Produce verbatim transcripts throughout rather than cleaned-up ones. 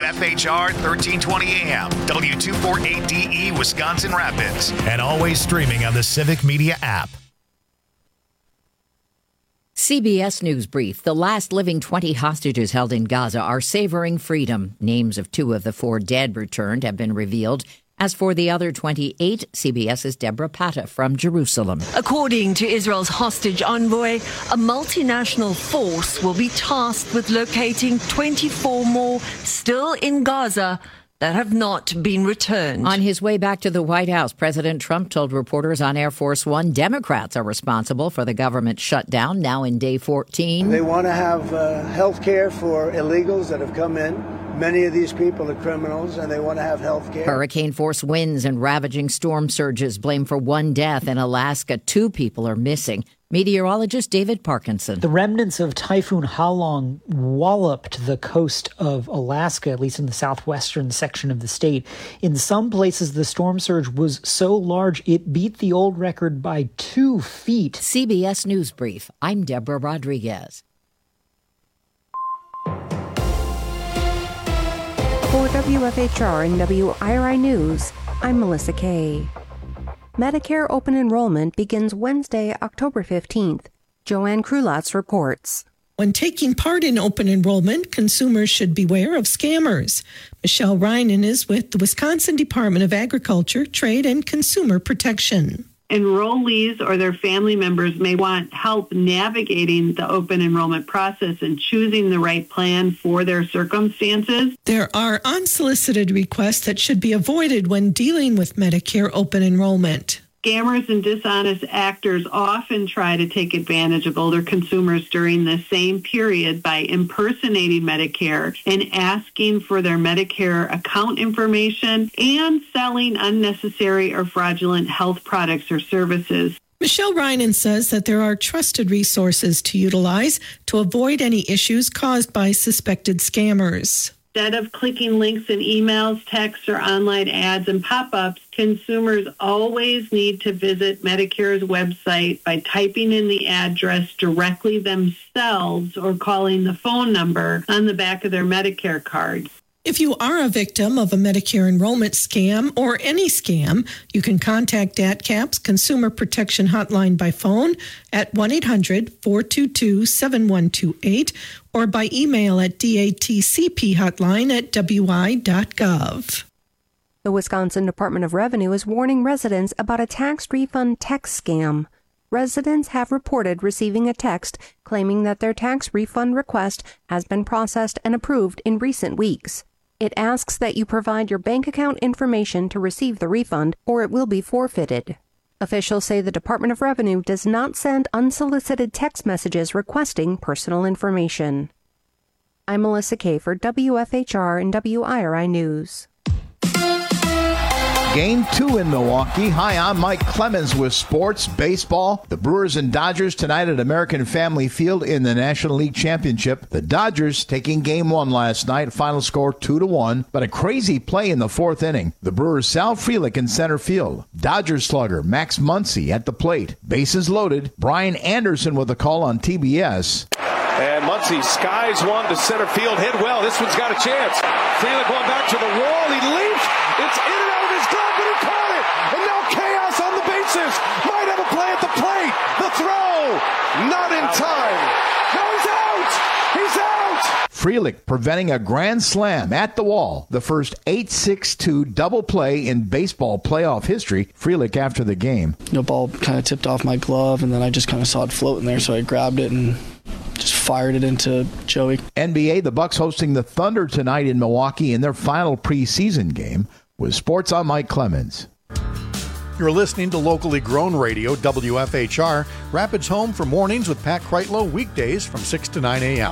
F H R thirteen twenty A M, W two forty-eight D E, Wisconsin Rapids, and always streaming on the Civic Media app. C B S News Brief. The last living twenty hostages held in Gaza are savoring freedom. Names of two of the four dead returned have been revealed. As for the other twenty-eight, CBS's Deborah Patta from Jerusalem. According to Israel's hostage envoy, a multinational force will be tasked with locating twenty-four more still in Gaza that have not been returned. On his way back to the White House, President Trump told reporters on Air Force One Democrats are responsible for the government shutdown, now in day fourteen. They want to have uh, health care for illegals that have come in. Many of these people are criminals, and they want to have health care. Hurricane-force winds and ravaging storm surges blame for one death in Alaska. Two people are missing. Meteorologist David Parkinson. The remnants of Typhoon Halong walloped the coast of Alaska, at least in the southwestern section of the state. In some places, the storm surge was so large it beat the old record by two feet. C B S News Brief. I'm Deborah Rodriguez. For W F H R and W I R I News, I'm Melissa Kay. Medicare open enrollment begins Wednesday, October fifteenth. Joanne Krulatz reports. When taking part in open enrollment, consumers should beware of scammers. Michelle Reinen is with the Wisconsin Department of Agriculture, Trade, and Consumer Protection. Enrollees or their family members may want help navigating the open enrollment process and choosing the right plan for their circumstances. There are unsolicited requests that should be avoided when dealing with Medicare open enrollment. Scammers and dishonest actors often try to take advantage of older consumers during the same period by impersonating Medicare and asking for their Medicare account information and selling unnecessary or fraudulent health products or services. Michelle Reinen says that there are trusted resources to utilize to avoid any issues caused by suspected scammers. Instead of clicking links in emails, texts, or online ads and pop-ups, consumers always need to visit Medicare's website by typing in the address directly themselves or calling the phone number on the back of their Medicare card. If you are a victim of a Medicare enrollment scam or any scam, you can contact D A T C A P's Consumer Protection Hotline by phone at one eight hundred four two two seven one two eight or by email at D A T C P hotline at W I dot gov. The Wisconsin Department of Revenue is warning residents about a tax refund text scam. Residents have reported receiving a text claiming that their tax refund request has been processed and approved in recent weeks. It asks that you provide your bank account information to receive the refund, or it will be forfeited. Officials say the Department of Revenue does not send unsolicited text messages requesting personal information. I'm Melissa Kay for W F H R and W I R I News. Game two in Milwaukee. Hi, I'm Mike Clemens with sports, baseball. The Brewers and Dodgers tonight at American Family Field in the National League Championship. The Dodgers taking game one last night. Final score two to one, but a crazy play in the fourth inning. The Brewers' Sal Frelick in center field. Dodgers slugger Max Muncy at the plate. Bases loaded. Brian Anderson with a call on T B S. And Muncy skies one to center field. Hit well. This one's got a chance. Frelick going back to the wall. He leaps. It's in and out of his glove, but he caught it. And now chaos on the bases. Might have a play at the plate. The throw. Not in time. No, he's out. He's out. Frelick preventing a grand slam at the wall. The first eight six two double play in baseball playoff history. Frelick after the game. The ball kind of tipped off my glove, and then I just kind of saw it floating there, so I grabbed it and just fired it into Joey. N B A, the Bucks hosting the Thunder tonight in Milwaukee in their final preseason game. With sports, I'm Mike Clemens. You're listening to locally grown radio, W F H R, Rapids home for mornings with Pat Kreitlow, weekdays from six to nine a.m.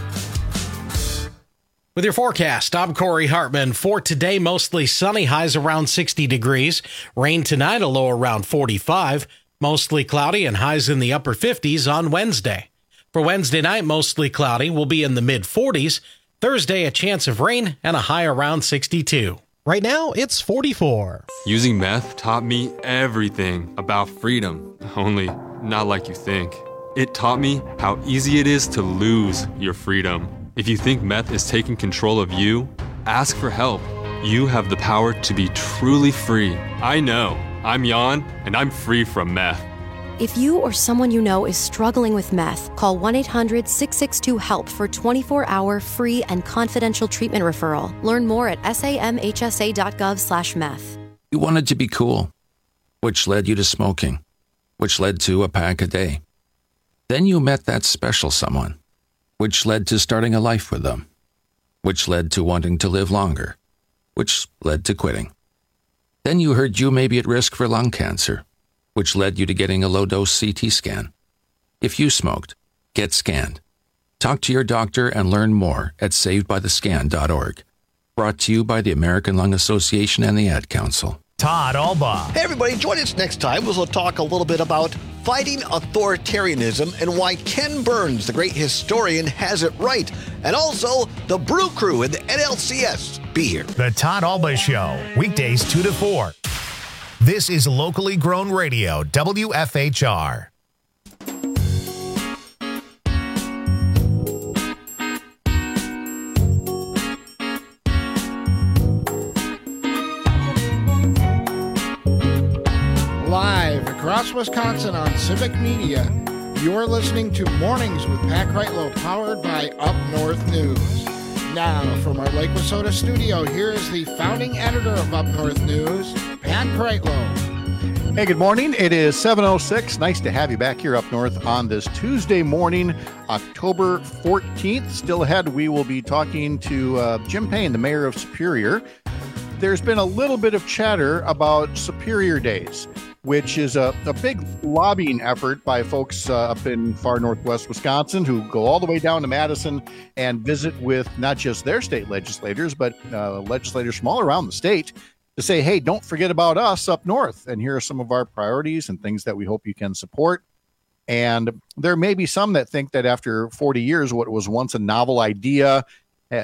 With your forecast, I'm Corey Hartman. For today, mostly sunny, highs around sixty degrees. Rain tonight, a low around forty-five. Mostly cloudy and highs in the upper fifties on Wednesday. For Wednesday night, mostly cloudy, will be in the mid-forties. Thursday, a chance of rain and a high around sixty-two. Right now, it's forty-four. Using meth taught me everything about freedom, only not like you think. It taught me how easy it is to lose your freedom. If you think meth is taking control of you, Ask for help. You have the power to be truly free. I know. I'm Jan, and I'm free from meth. If you or someone you know is struggling with meth, call one eight hundred six six two HELP for twenty-four hour free and confidential treatment referral. Learn more at samhsa.gov slash meth. You wanted to be cool, which led you to smoking, which led to a pack a day. Then you met that special someone, which led to starting a life with them, which led to wanting to live longer, which led to quitting. Then you heard you may be at risk for lung cancer, which led you to getting a low-dose C T scan. If you smoked, get scanned. Talk to your doctor and learn more at saved by the scan dot org. Brought to you by the American Lung Association and the Ad Council. Todd Alba. Hey, everybody, join us next time. We'll talk a little bit about fighting authoritarianism and why Ken Burns, the great historian, has it right. And also the Brew Crew and the N L C S. Be here. The Todd Alba Show, weekdays two to four. This is locally grown radio, W F H R. Live across Wisconsin on Civic Media, you're listening to Mornings with Pat Kreitlow, powered by Up North News. Now, from our Lake Wissota studio, here is the founding editor of Up North News, Pat Kreitlow. Hey, good morning. It is seven oh six. Nice to have you back here up north on this Tuesday morning, October fourteenth. Still ahead, we will be talking to uh, Jim Payne, the mayor of Superior. There's been a little bit of chatter about Superior Days, which is a, a big lobbying effort by folks uh, up in far northwest Wisconsin who go all the way down to Madison and visit with not just their state legislators, but uh, legislators from all around the state to say, hey, don't forget about us up north. And here are some of our priorities and things that we hope you can support. And there may be some that think that after forty years, what was once a novel idea uh,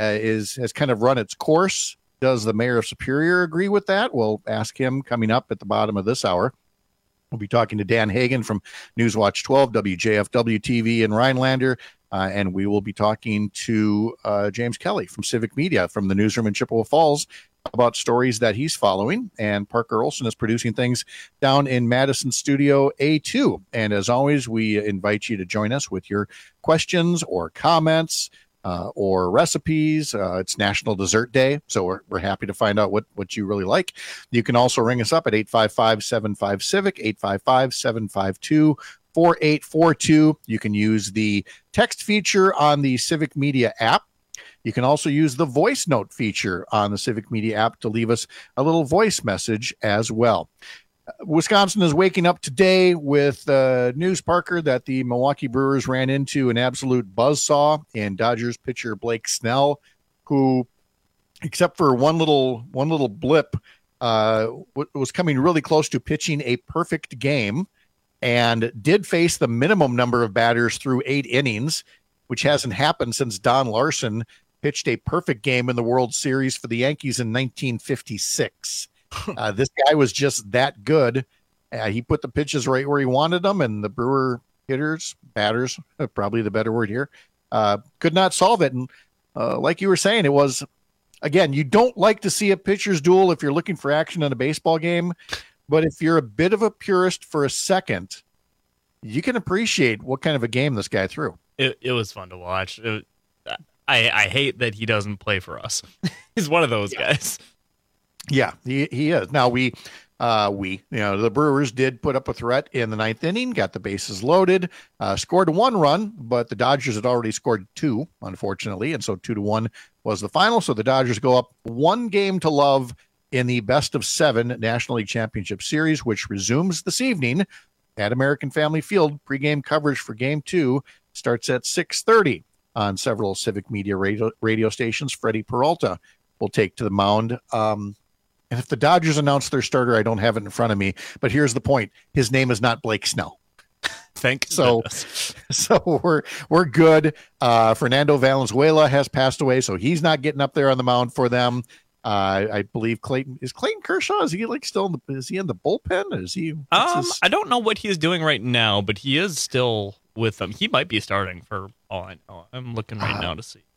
is has kind of run its course. Does the mayor of Superior agree with that? We'll ask him coming up at the bottom of this hour. We'll be talking to Dan Hagan from Newswatch twelve, W J F W T V in Rhinelander, uh, and we will be talking to uh, James Kelly from Civic Media from the newsroom in Chippewa Falls about stories that he's following. And Parker Olson is producing things down in Madison Studio A two. And as always, we invite you to join us with your questions or comments. Uh, or recipes. Uh, it's National Dessert Day, so we're, we're happy to find out what, what you really like. You can also ring us up at eight five five, seven five, CIVIC, eight five five, seven five two, four eight four two. You can use the text feature on the Civic Media app. You can also use the voice note feature on the Civic Media app to leave us a little voice message as well. Wisconsin is waking up today with uh, news, Parker, that the Milwaukee Brewers ran into an absolute buzzsaw in Dodgers pitcher Blake Snell, who, except for one little one little blip, uh, w- was coming really close to pitching a perfect game and did face the minimum number of batters through eight innings, which hasn't happened since Don Larson pitched a perfect game in the World Series for the Yankees in nineteen fifty-six. Uh, this guy was just that good. Uh, he put the pitches right where he wanted them, and the Brewer hitters, batters, probably the better word here, uh, could not solve it. And uh, like you were saying, it was, again, you don't like to see a pitcher's duel if you're looking for action in a baseball game, but if you're a bit of a purist for a second, you can appreciate what kind of a game this guy threw. It, it was fun to watch. It, I, I hate that he doesn't play for us. He's one of those yeah. guys. Yeah, he, he is. Now, we, uh, we, you know, the Brewers did put up a threat in the ninth inning, got the bases loaded, uh, scored one run, but the Dodgers had already scored two, unfortunately, and so two to one was the final. So the Dodgers go up one game to love in the best of seven National League Championship Series, which resumes this evening at American Family Field. Pre-game coverage for Game Two starts at six thirty on several Civic Media radio, radio stations. Freddie Peralta will take to the mound. Um, And if the Dodgers announce their starter, I don't have it in front of me, but here's the point. His name is not Blake Snell. Thank so, goodness. So we're, we're good. Uh, Fernando Valenzuela has passed away, so he's not getting up there on the mound for them. Uh, I believe Clayton, is Clayton Kershaw? Is he like still in the, is he in the bullpen? Is he, um, his... I don't know what he's doing right now, but he is still with them. He might be starting for all I know. I'm looking right uh, now to see.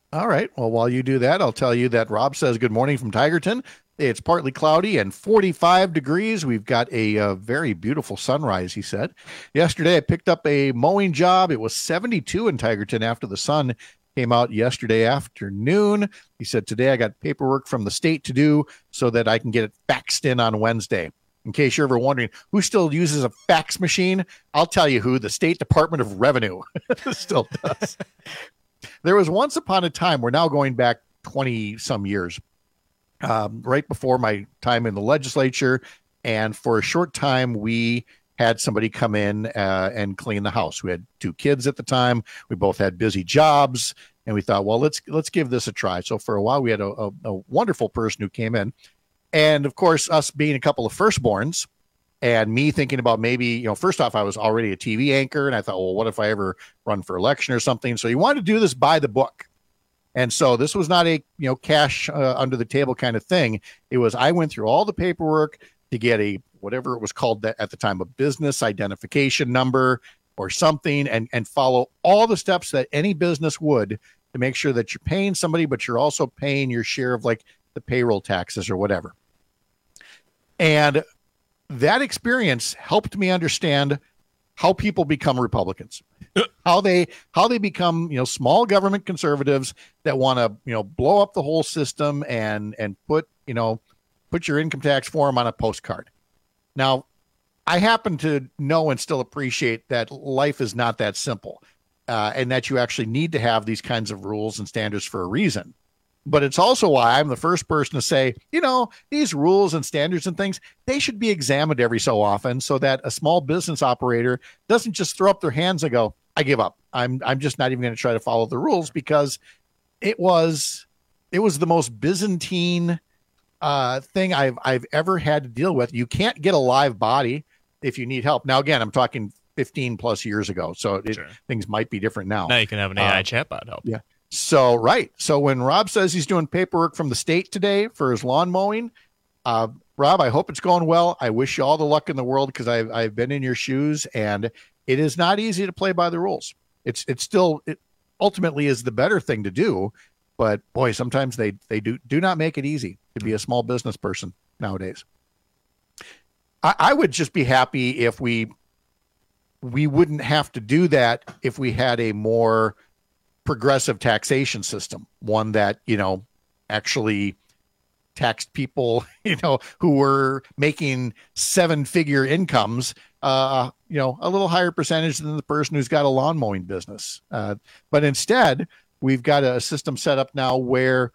All right. Well, while you do that, I'll tell you that Rob says good morning from Tigerton. It's partly cloudy and forty-five degrees. We've got a, a very beautiful sunrise, he said. Yesterday, I picked up a mowing job. It was seventy-two in Tigerton after the sun came out yesterday afternoon. He said, today I got paperwork from the state to do so that I can get it faxed in on Wednesday. In case you're ever wondering who still uses a fax machine, I'll tell you who, the State Department of Revenue still does. There was once upon a time, we're now going back twenty some years, um, right before my time in the legislature. And for a short time, we had somebody come in uh, and clean the house. We had two kids at the time. We both had busy jobs, and we thought, well, let's let's give this a try. So for a while, we had a, a, a wonderful person who came in. And of course, us being a couple of firstborns, and me thinking about maybe, you know, first off, I was already a T V anchor, and I thought, well, what if I ever run for election or something? So you wanted to do this by the book. And so this was not a, you know, cash uh, under the table kind of thing. It was, I went through all the paperwork to get a, whatever it was called at the time, a business identification number or something, and, and follow all the steps that any business would to make sure that you're paying somebody, but you're also paying your share of like the payroll taxes or whatever. And that experience helped me understand how people become Republicans, how they how they become, you know, small government conservatives that want to, you know, blow up the whole system and and put, you know, put your income tax form on a postcard. Now, I happen to know and still appreciate that life is not that simple, uh, and that you actually need to have these kinds of rules and standards for a reason. But it's also why I'm the first person to say, you know, these rules and standards and things, they should be examined every so often so that a small business operator doesn't just throw up their hands and go, I give up. I'm I'm just not even going to try to follow the rules, because it was it was the most Byzantine uh, thing I've I've ever had to deal with. You can't get a live body if you need help. Now, again, I'm talking fifteen plus years ago, so it, sure. things might be different now. Now you can have an A I uh, chatbot help. Yeah. So, right. So when Rob says he's doing paperwork from the state today for his lawn mowing, uh, Rob, I hope it's going well. I wish you all the luck in the world, because I've, I've been in your shoes, and it is not easy to play by the rules. It's it's still, it ultimately is the better thing to do. But boy, sometimes they, they do, do not make it easy to be a small business person nowadays. I, I would just be happy if we we wouldn't have to do that if we had a more progressive taxation system, one that, you know, actually taxed people, you know, who were making seven figure incomes, uh, you know, a little higher percentage than the person who's got a lawn mowing business. Uh, but instead, we've got a system set up now where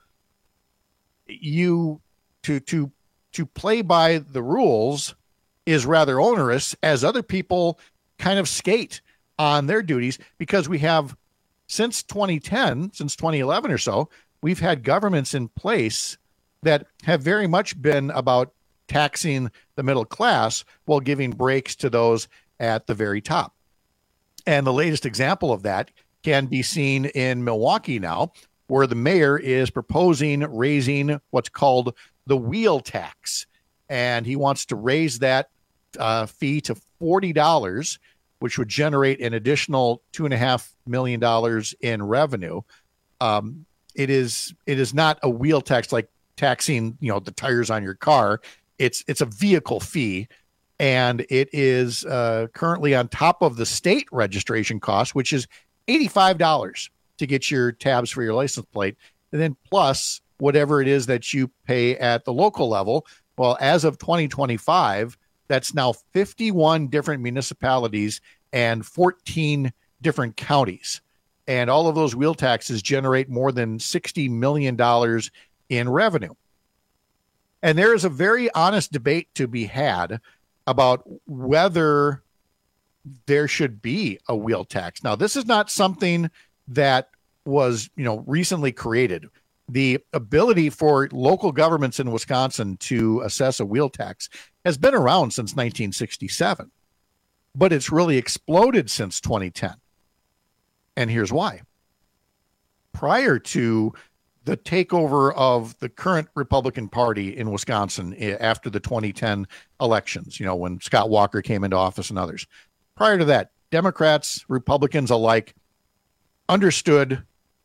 you to, to, to play by the rules is rather onerous, as other people kind of skate on their duties, because we have, since twenty ten, since twenty eleven or so, we've had governments in place that have very much been about taxing the middle class while giving breaks to those at the very top. And the latest example of that can be seen in Milwaukee now, where the mayor is proposing raising what's called the wheel tax. And he wants to raise that uh, fee to forty dollars, which would generate an additional two and a half million dollars in revenue. Um, it is it is not a wheel tax like taxing, you know, the tires on your car. It's it's a vehicle fee, and it is uh, currently on top of the state registration cost, which is eighty-five dollars to get your tabs for your license plate, and then plus whatever it is that you pay at the local level. Well, as of twenty twenty-five, that's now fifty-one different municipalities and fourteen different counties. And all of those wheel taxes generate more than sixty million dollars in revenue. And there is a very honest debate to be had about whether there should be a wheel tax. Now, this is not something that was, you know, recently created. The ability for local governments in Wisconsin to assess a wheel tax has been around since nineteen sixty-seven, but it's really exploded since twenty ten. And here's why. Prior to the takeover of the current Republican Party in Wisconsin after the twenty ten elections, you know, when Scott Walker came into office and others, prior to that, Democrats, Republicans alike understood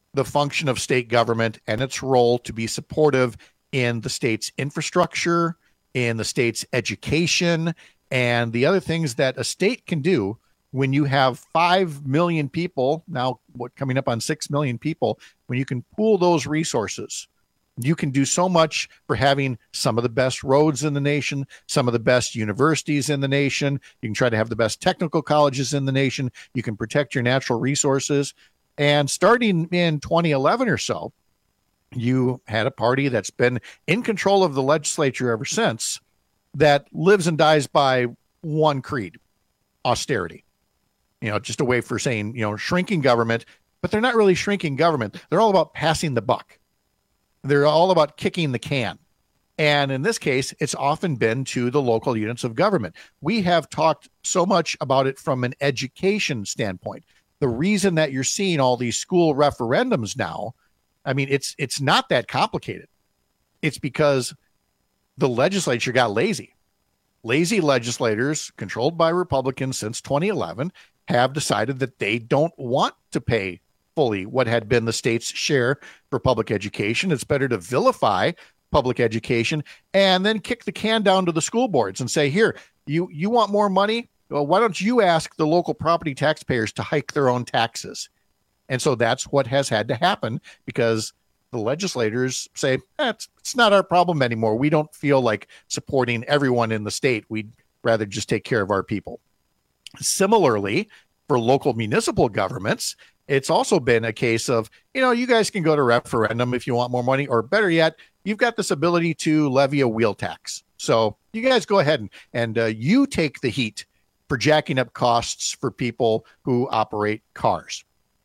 the function of state government and its role to be supportive in the state's infrastructure, in the state's education, and the other things that a state can do when you have five million people, now what coming up on six million people, when you can pool those resources. You can do so much for having some of the best roads in the nation, some of the best universities in the nation. You can try to have the best technical colleges in the nation. You can protect your natural resources. And starting in twenty eleven or so, you had a party that's been in control of the legislature ever since that lives and dies by one creed, austerity. You know, just a way for saying, you know, shrinking government, but they're not really shrinking government. They're all about passing the buck. They're all about kicking the can. And in this case, it's often been to the local units of government. We have talked so much about it from an education standpoint. The reason that you're seeing all these school referendums now, I mean, it's it's not that complicated. It's because the legislature got lazy. Lazy legislators, controlled by Republicans since twenty eleven, have decided that they don't want to pay fully what had been the state's share for public education. It's better to vilify public education and then kick the can down to the school boards and say, here, you, you want more money? Well, why don't you ask the local property taxpayers to hike their own taxes? And so that's what has had to happen because the legislators say, eh, it's, it's not our problem anymore. We don't feel like supporting everyone in the state. We'd rather just take care of our people. Similarly, for local municipal governments, it's also been a case of, you know, you guys can go to referendum if you want more money, or better yet, you've got this ability to levy a wheel tax. So you guys go ahead and, and uh, you take the heat for jacking up costs for people who operate cars.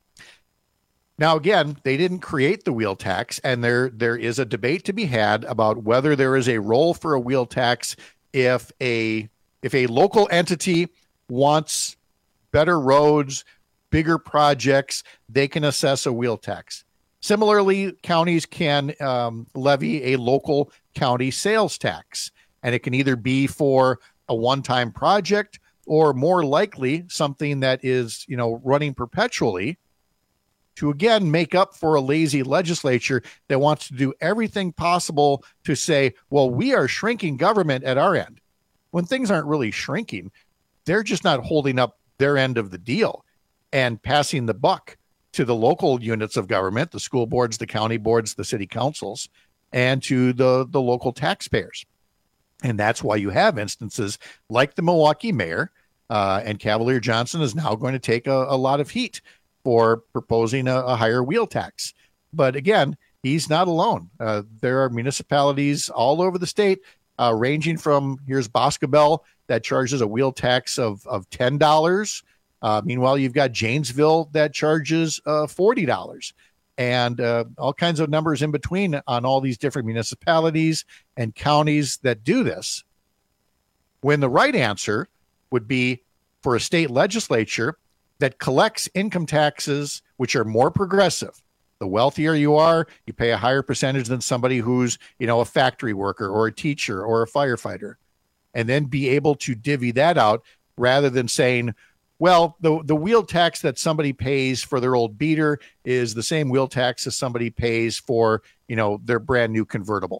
Now, again, they didn't create the wheel tax, and there there is a debate to be had about whether there is a role for a wheel tax if a if a local entity wants better roads, bigger projects, they can assess a wheel tax. Similarly, counties can um, levy a local county sales tax, and it can either be for a one-time project or more likely something that is, you know, running perpetually to, again, make up for a lazy legislature that wants to do everything possible to say, well, we are shrinking government at our end. When things aren't really shrinking, they're just not holding up their end of the deal and passing the buck to the local units of government, the school boards, the county boards, the city councils, and to the, the local taxpayers. And that's why you have instances like the Milwaukee mayor, uh, and Cavalier Johnson is now going to take a, a lot of heat for proposing a, a higher wheel tax. But again, he's not alone. Uh, there are municipalities all over the state, uh, ranging from, here's Boscobel, that charges a wheel tax of, of ten dollars. Uh, meanwhile, you've got Janesville that charges uh, forty dollars, and uh, all kinds of numbers in between on all these different municipalities and counties that do this. When the right answer would be for a state legislature that collects income taxes which are more progressive. The wealthier you are, you pay a higher percentage than somebody who's, you know, a factory worker or a teacher or a firefighter, and then be able to divvy that out rather than saying, well, the, the wheel tax that somebody pays for their old beater is the same wheel tax as somebody pays for, you know, their brand new convertible.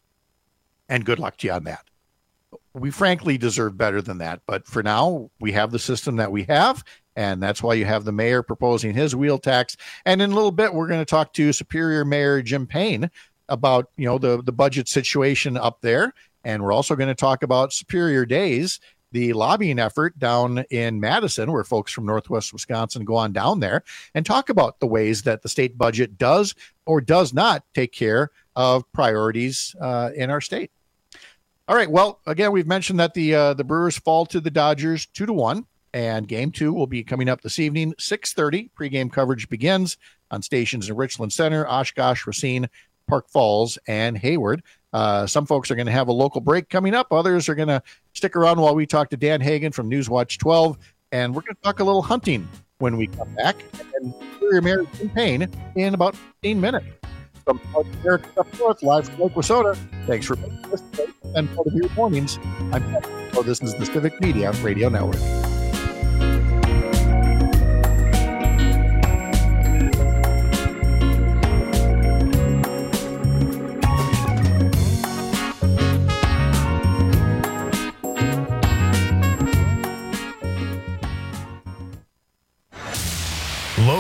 And good luck to you on that. We frankly deserve better than that. But for now, we have the system that we have. And that's why you have the mayor proposing his wheel tax. And in a little bit, we're going to talk to Superior Mayor Jim Payne about, you know, the, the budget situation up there. And we're also going to talk about Superior Days, the lobbying effort down in Madison, where folks from Northwest Wisconsin go on down there and talk about the ways that the state budget does or does not take care of priorities uh, in our state. All right. Well, again, we've mentioned that the uh, the Brewers fall to the Dodgers two to one. And game two will be coming up this evening, six thirty. Pregame coverage begins on stations in Richland Center, Oshkosh, Racine, Park Falls, and Hayward. Uh, some folks are going to have a local break coming up. Others are going to stick around while we talk to Dan Hagan from Newswatch twelve. And we're going to talk a little hunting when we come back. And Superior Mayor Jim Payne in about fifteen minutes. From America Up North, live from Lake Wissota. Thanks for participating and part of your mornings. I'm Kevin. So this is the Civic Media Radio Network.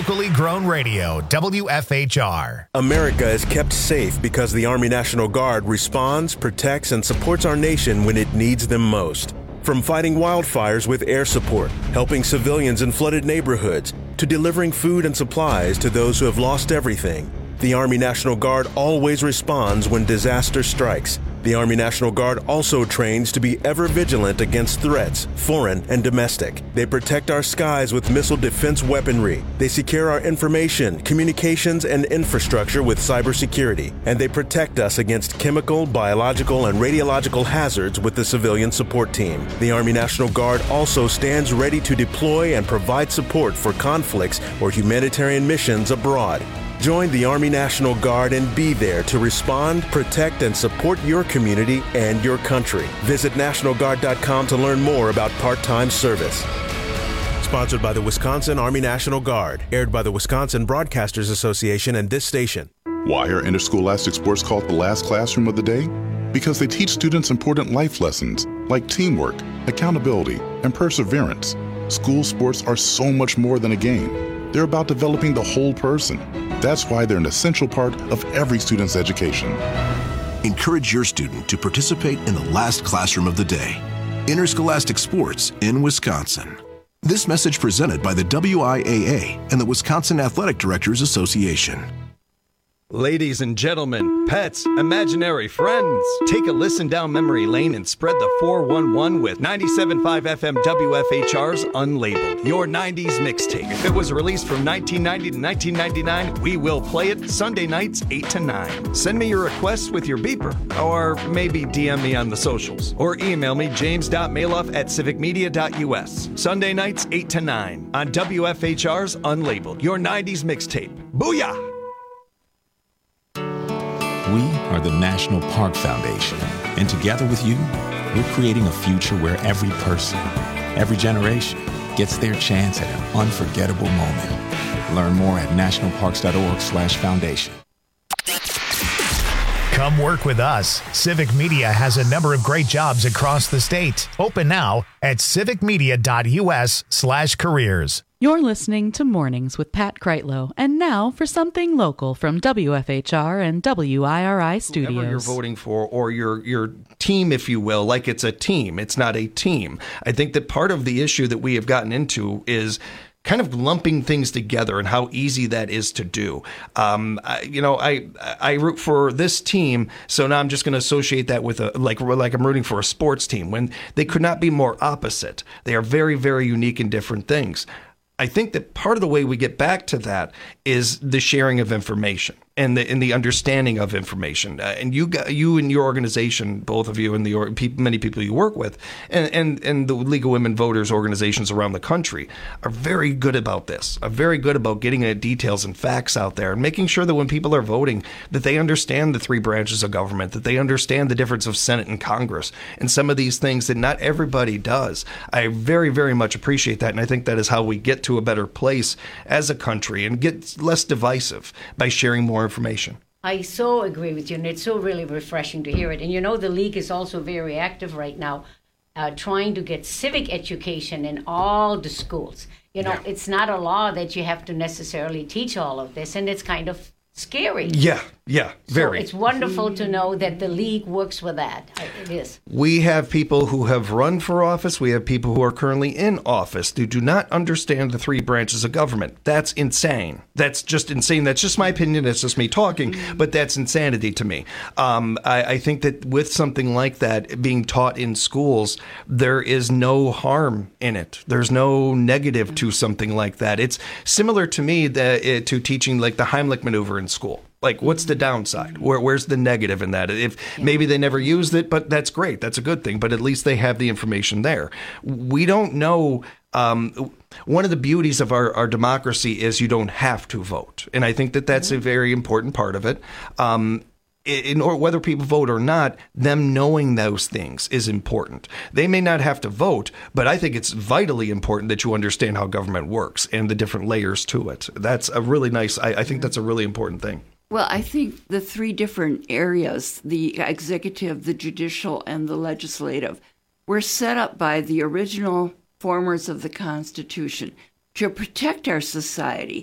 Locally grown radio, W F H R. America is kept safe because the Army National Guard responds, protects, and supports our nation when it needs them most. From fighting wildfires with air support, helping civilians in flooded neighborhoods, to delivering food and supplies to those who have lost everything, the Army National Guard always responds when disaster strikes. The Army National Guard also trains to be ever vigilant against threats, foreign and domestic. They protect our skies with missile defense weaponry. They secure our information, communications, and infrastructure with cybersecurity. And they protect us against chemical, biological, and radiological hazards with the civilian support team. The Army National Guard also stands ready to deploy and provide support for conflicts or humanitarian missions abroad. Join the Army National Guard and be there to respond, protect, and support your community and your country. Visit National Guard dot com to learn more about part-time service. Sponsored by the Wisconsin Army National Guard. Aired by the Wisconsin Broadcasters Association and this station. Why are interscholastic sports called the last classroom of the day? Because they teach students important life lessons like teamwork, accountability, and perseverance. School sports are so much more than a game. They're about developing the whole person. That's why they're an essential part of every student's education. Encourage your student to participate in the last classroom of the day. Interscholastic sports in Wisconsin. This message presented by the W I A A and the Wisconsin Athletic Directors Association. Ladies and gentlemen, pets, imaginary friends, take a listen down memory lane and spread the four one one with ninety-seven point five F M W F H R's Unlabeled, your nineties mixtape. If it was released from nineteen ninety to nineteen ninety-nine, we will play it Sunday nights eight to nine. Send me your requests with your beeper, or maybe D M me on the socials, or email me james dot maloff at civic media dot u s. Sunday nights eight to nine on W F H R's Unlabeled, your nineties mixtape. Booyah! We are the National Park Foundation, and together with you, we're creating a future where every person, every generation, gets their chance at an unforgettable moment. Learn more at national parks dot org slash foundation. Come work with us. Civic Media has a number of great jobs across the state. Open now at civic media dot u s slash careers. You're listening to Mornings with Pat Kreitlow. And now for something local from W F H R and W I R I Studios. Whoever you're voting for, or your your team, if you will, like it's a team. It's not a team. I think that part of the issue that we have gotten into is kind of lumping things together and how easy that is to do. Um, I, you know, I I root for this team, so now I'm just going to associate that with a like like I'm rooting for a sports team when they could not be more opposite. They are very, very unique and different things. I think that part of the way we get back to that is the sharing of information and the and the understanding of information. Uh, and you got, you and your organization, both of you and the or, people, many people you work with, and, and and the League of Women Voters organizations around the country are very good about this. Are very good about getting the details and facts out there and making sure that when people are voting, that they understand the three branches of government, that they understand the difference of Senate and Congress, and some of these things that not everybody does. I very, very much appreciate that, and I think that is how we get to a better place as a country and get less divisive by sharing more information. I so agree with you, and it's so really refreshing to hear it. And you know, the League is also very active right now, uh, trying to get civic education in all the schools. You know, yeah. It's not a law that you have to necessarily teach all of this, and it's kind of scary. Yeah, yeah, very. So it's wonderful to know that the League works with that. It is. We have people who have run for office. We have people who are currently in office who do not understand the three branches of government. That's insane. That's just insane. That's just my opinion. That's just me talking, but that's insanity to me. Um, I, I think that with something like that being taught in schools, there is no harm in it. There's no negative to something like that. It's similar to me the, uh, to teaching like the Heimlich maneuver in school. Like, what's the downside? Where, where's the negative in that? If maybe they never used it, but that's great. That's a good thing. But at least they have the information there. We don't know. Um, one of the beauties of our, our democracy is you don't have to vote. And I think that that's a very important part of it. Um, in or whether people vote or not, them knowing those things is important. They may not have to vote, but I think it's vitally important that you understand how government works and the different layers to it. That's a really nice, I, I think that's a really important thing. Well, I think the three different areas, the executive, the judicial, and the legislative, were set up by the original formers of the Constitution to protect our society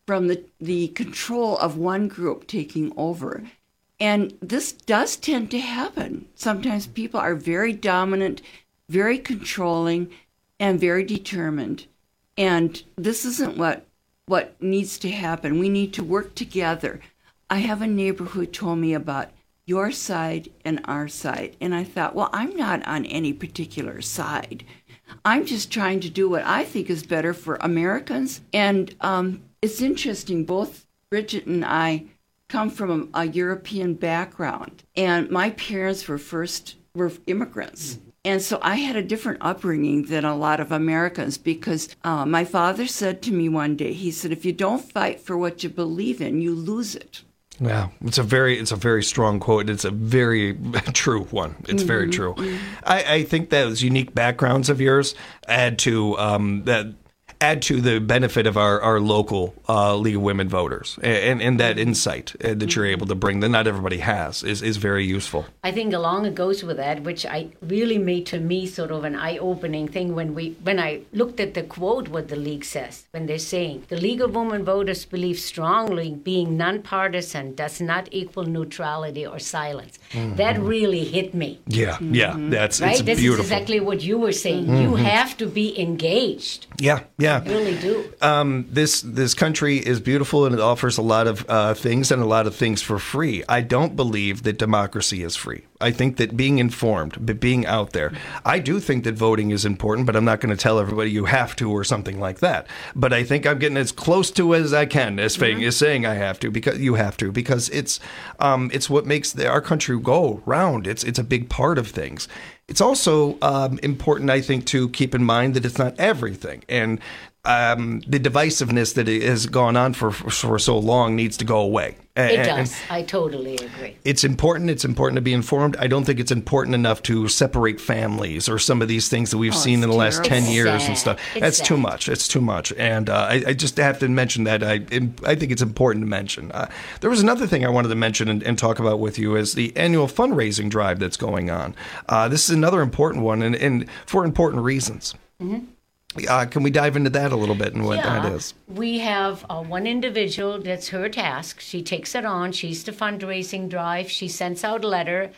from the, the control of one group taking over. And this does tend to happen. Sometimes people are very dominant, very controlling, and very determined. And this isn't what what needs to happen. We need to work together. I have a neighbor who told me about your side and our side. And I thought, well, I'm not on any particular side. I'm just trying to do what I think is better for Americans. And um, it's interesting, both Bridget and I come from a, a European background. And my parents were first were immigrants. And so I had a different upbringing than a lot of Americans because uh, my father said to me one day, he said, if you don't fight for what you believe in, you lose it. Yeah, it's a very it's a very strong quote. It's a very true one. It's mm-hmm. very true. Mm-hmm. I, I think those unique backgrounds of yours add to um, that add to the benefit of our, our local uh, League of Women voters. And, and that insight that you're able to bring that not everybody has is, is very useful. I think along it goes with that, which I really made to me sort of an eye-opening thing when we when I looked at the quote, what the League says, when they're saying, the League of Women Voters believe strongly being nonpartisan does not equal neutrality or silence. Mm-hmm. That really hit me. Yeah, mm-hmm. yeah, that's right? It's this beautiful. is exactly what you were saying. Mm-hmm. You have to be engaged. Yeah, yeah. You really do. Um, this this country is beautiful and it offers a lot of uh, things and a lot of things for free. I don't believe that democracy is free. I think that being informed, but being out there, I do think that voting is important, but I'm not going to tell everybody you have to or something like that. But I think I'm getting as close to as I can as, mm-hmm. as saying I have to because you have to because it's um, it's what makes the, our country go round. It's it's a big part of things. It's also um, important, I think, to keep in mind that it's not everything. And um, the divisiveness that has gone on for, for for so long needs to go away. And, it does. I totally agree. It's important. It's important to be informed. I don't think it's important enough to separate families or some of these things that we've oh, seen in the terrible. last ten it's years sad. and stuff. It's That's sad. too much. It's too much. And uh, I, I just have to mention that. I I think it's important to mention. Uh, there was another thing I wanted to mention and, and talk about with you is the annual fundraising drive that's going on. Uh, this is another important one and, and for important reasons. Mm-hmm. Uh, can we dive into that a little bit and what yeah, that is? We have uh, one individual that's her task. She takes it on. She's the fundraising drive. She sends out letters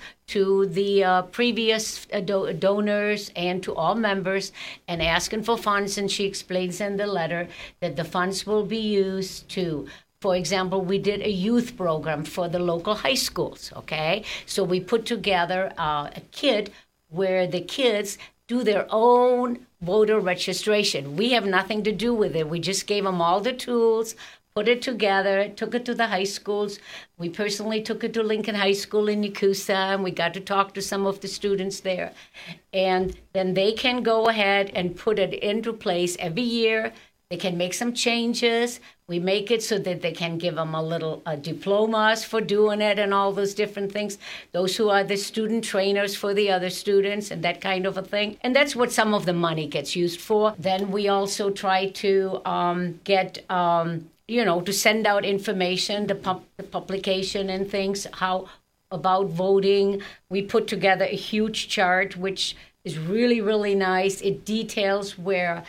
to the uh, previous uh, do- donors and to all members and asking for funds. And she explains in the letter that the funds will be used to, for example, we did a youth program for the local high schools, okay? So we put together uh, a kit where the kids do their own voter registration. We have nothing to do with it. We just gave them all the tools, put it together, took it to the high schools. We personally took it to Lincoln High School in Yakuza, and we got to talk to some of the students there. And then they can go ahead and put it into place every year. They can make some changes. We make it so that they can give them a little uh, diplomas for doing it and all those different things. Those who are the student trainers for the other students and that kind of a thing. And that's what some of the money gets used for. Then we also try to um, get, um, you know, to send out information, the, pub- the publication and things, how about voting. We put together a huge chart, which is really, really nice. It details where...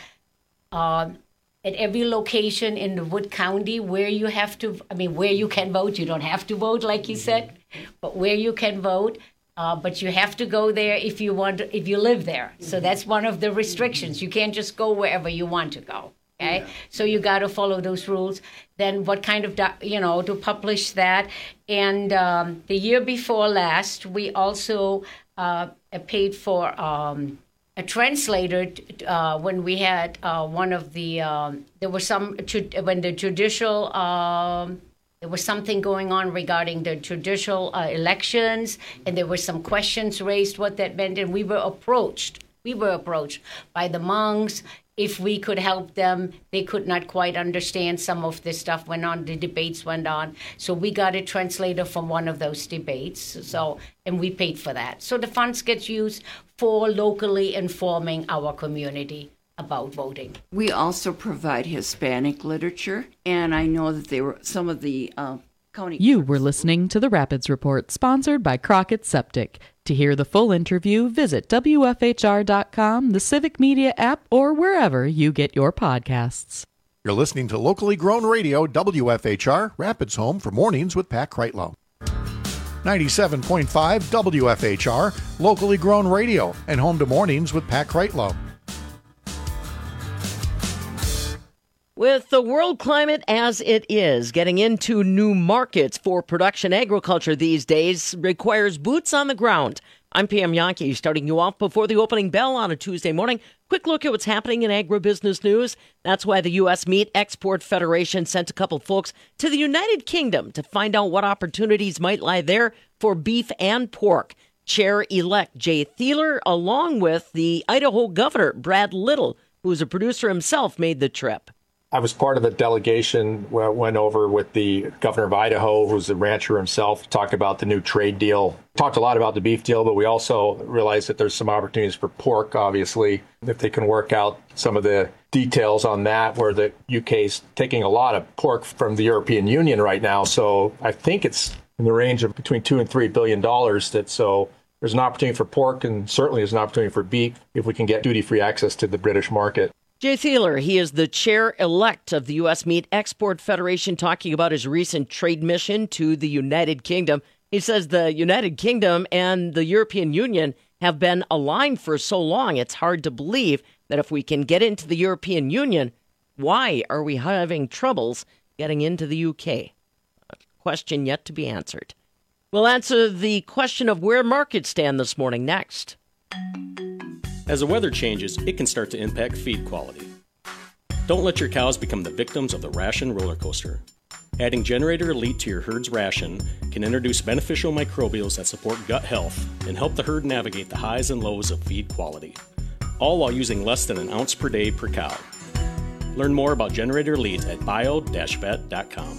Uh, at every location in the Wood County where you have to, I mean, where you can vote. You don't have to vote, like you said, but where you can vote. Uh, but you have to go there if you want, to, if you live there. So that's one of the restrictions. You can't just go wherever you want to go. Okay, yeah. So you got to follow those rules. Then what kind of, you know, to publish that. And um, the year before last, we also uh, paid for um, a translator uh, when we had uh, one of the, um, there was some, when the judicial, um, there was something going on regarding the judicial uh, elections, and there were some questions raised what that meant, and we were approached, we were approached by the monks if we could help them. They could not quite understand some of this stuff went on, the debates went on. So we got a translator from one of those debates, so and we paid for that. So the funds get used for locally informing our community about voting. We also provide Hispanic literature, and I know that they were some of the uh, county... You were listening to the Rapids Report, sponsored by Crockett Septic. To hear the full interview, visit W F H R dot com, the Civic Media app, or wherever you get your podcasts. You're listening to locally grown radio, W F H R, Rapids home for Mornings with Pat Kreitlow. ninety-seven point five W F H R, locally grown radio, and home to Mornings with Pat Kreitlow. With the world climate as it is, getting into new markets for production agriculture these days requires boots on the ground. I'm Pam Yankee, starting you off before the opening bell on a Tuesday morning. Quick look at what's happening in agribusiness news. That's why the U S Meat Export Federation sent a couple folks to the United Kingdom to find out what opportunities might lie there for beef and pork. Chair-elect Jay Thieler, along with the Idaho governor, Brad Little, who's a producer himself, made the trip. I was part of a delegation that went over with the governor of Idaho, who's a rancher himself, talked about the new trade deal. Talked a lot about the beef deal, but we also realized that there's some opportunities for pork, obviously, if they can work out some of the details on that, where the U K's taking a lot of pork from the European Union right now. So I think it's in the range of between two and three billion dollars. That so there's an opportunity for pork, and certainly there's an opportunity for beef if we can get duty-free access to the British market. Jay Thieler, he is the chair-elect of the U S Meat Export Federation, talking about his recent trade mission to the United Kingdom. He says the United Kingdom and the European Union have been aligned for so long, it's hard to believe that if we can get into the European Union, why are we having troubles getting into the U K? A question yet to be answered. We'll answer the question of where markets stand this morning next. As the weather changes, it can start to impact feed quality. Don't let your cows become the victims of the ration roller coaster. Adding Generator Elite to your herd's ration can introduce beneficial microbials that support gut health and help the herd navigate the highs and lows of feed quality, all while using less than an ounce per day per cow. Learn more about Generator Elite at bio dash vet dot com.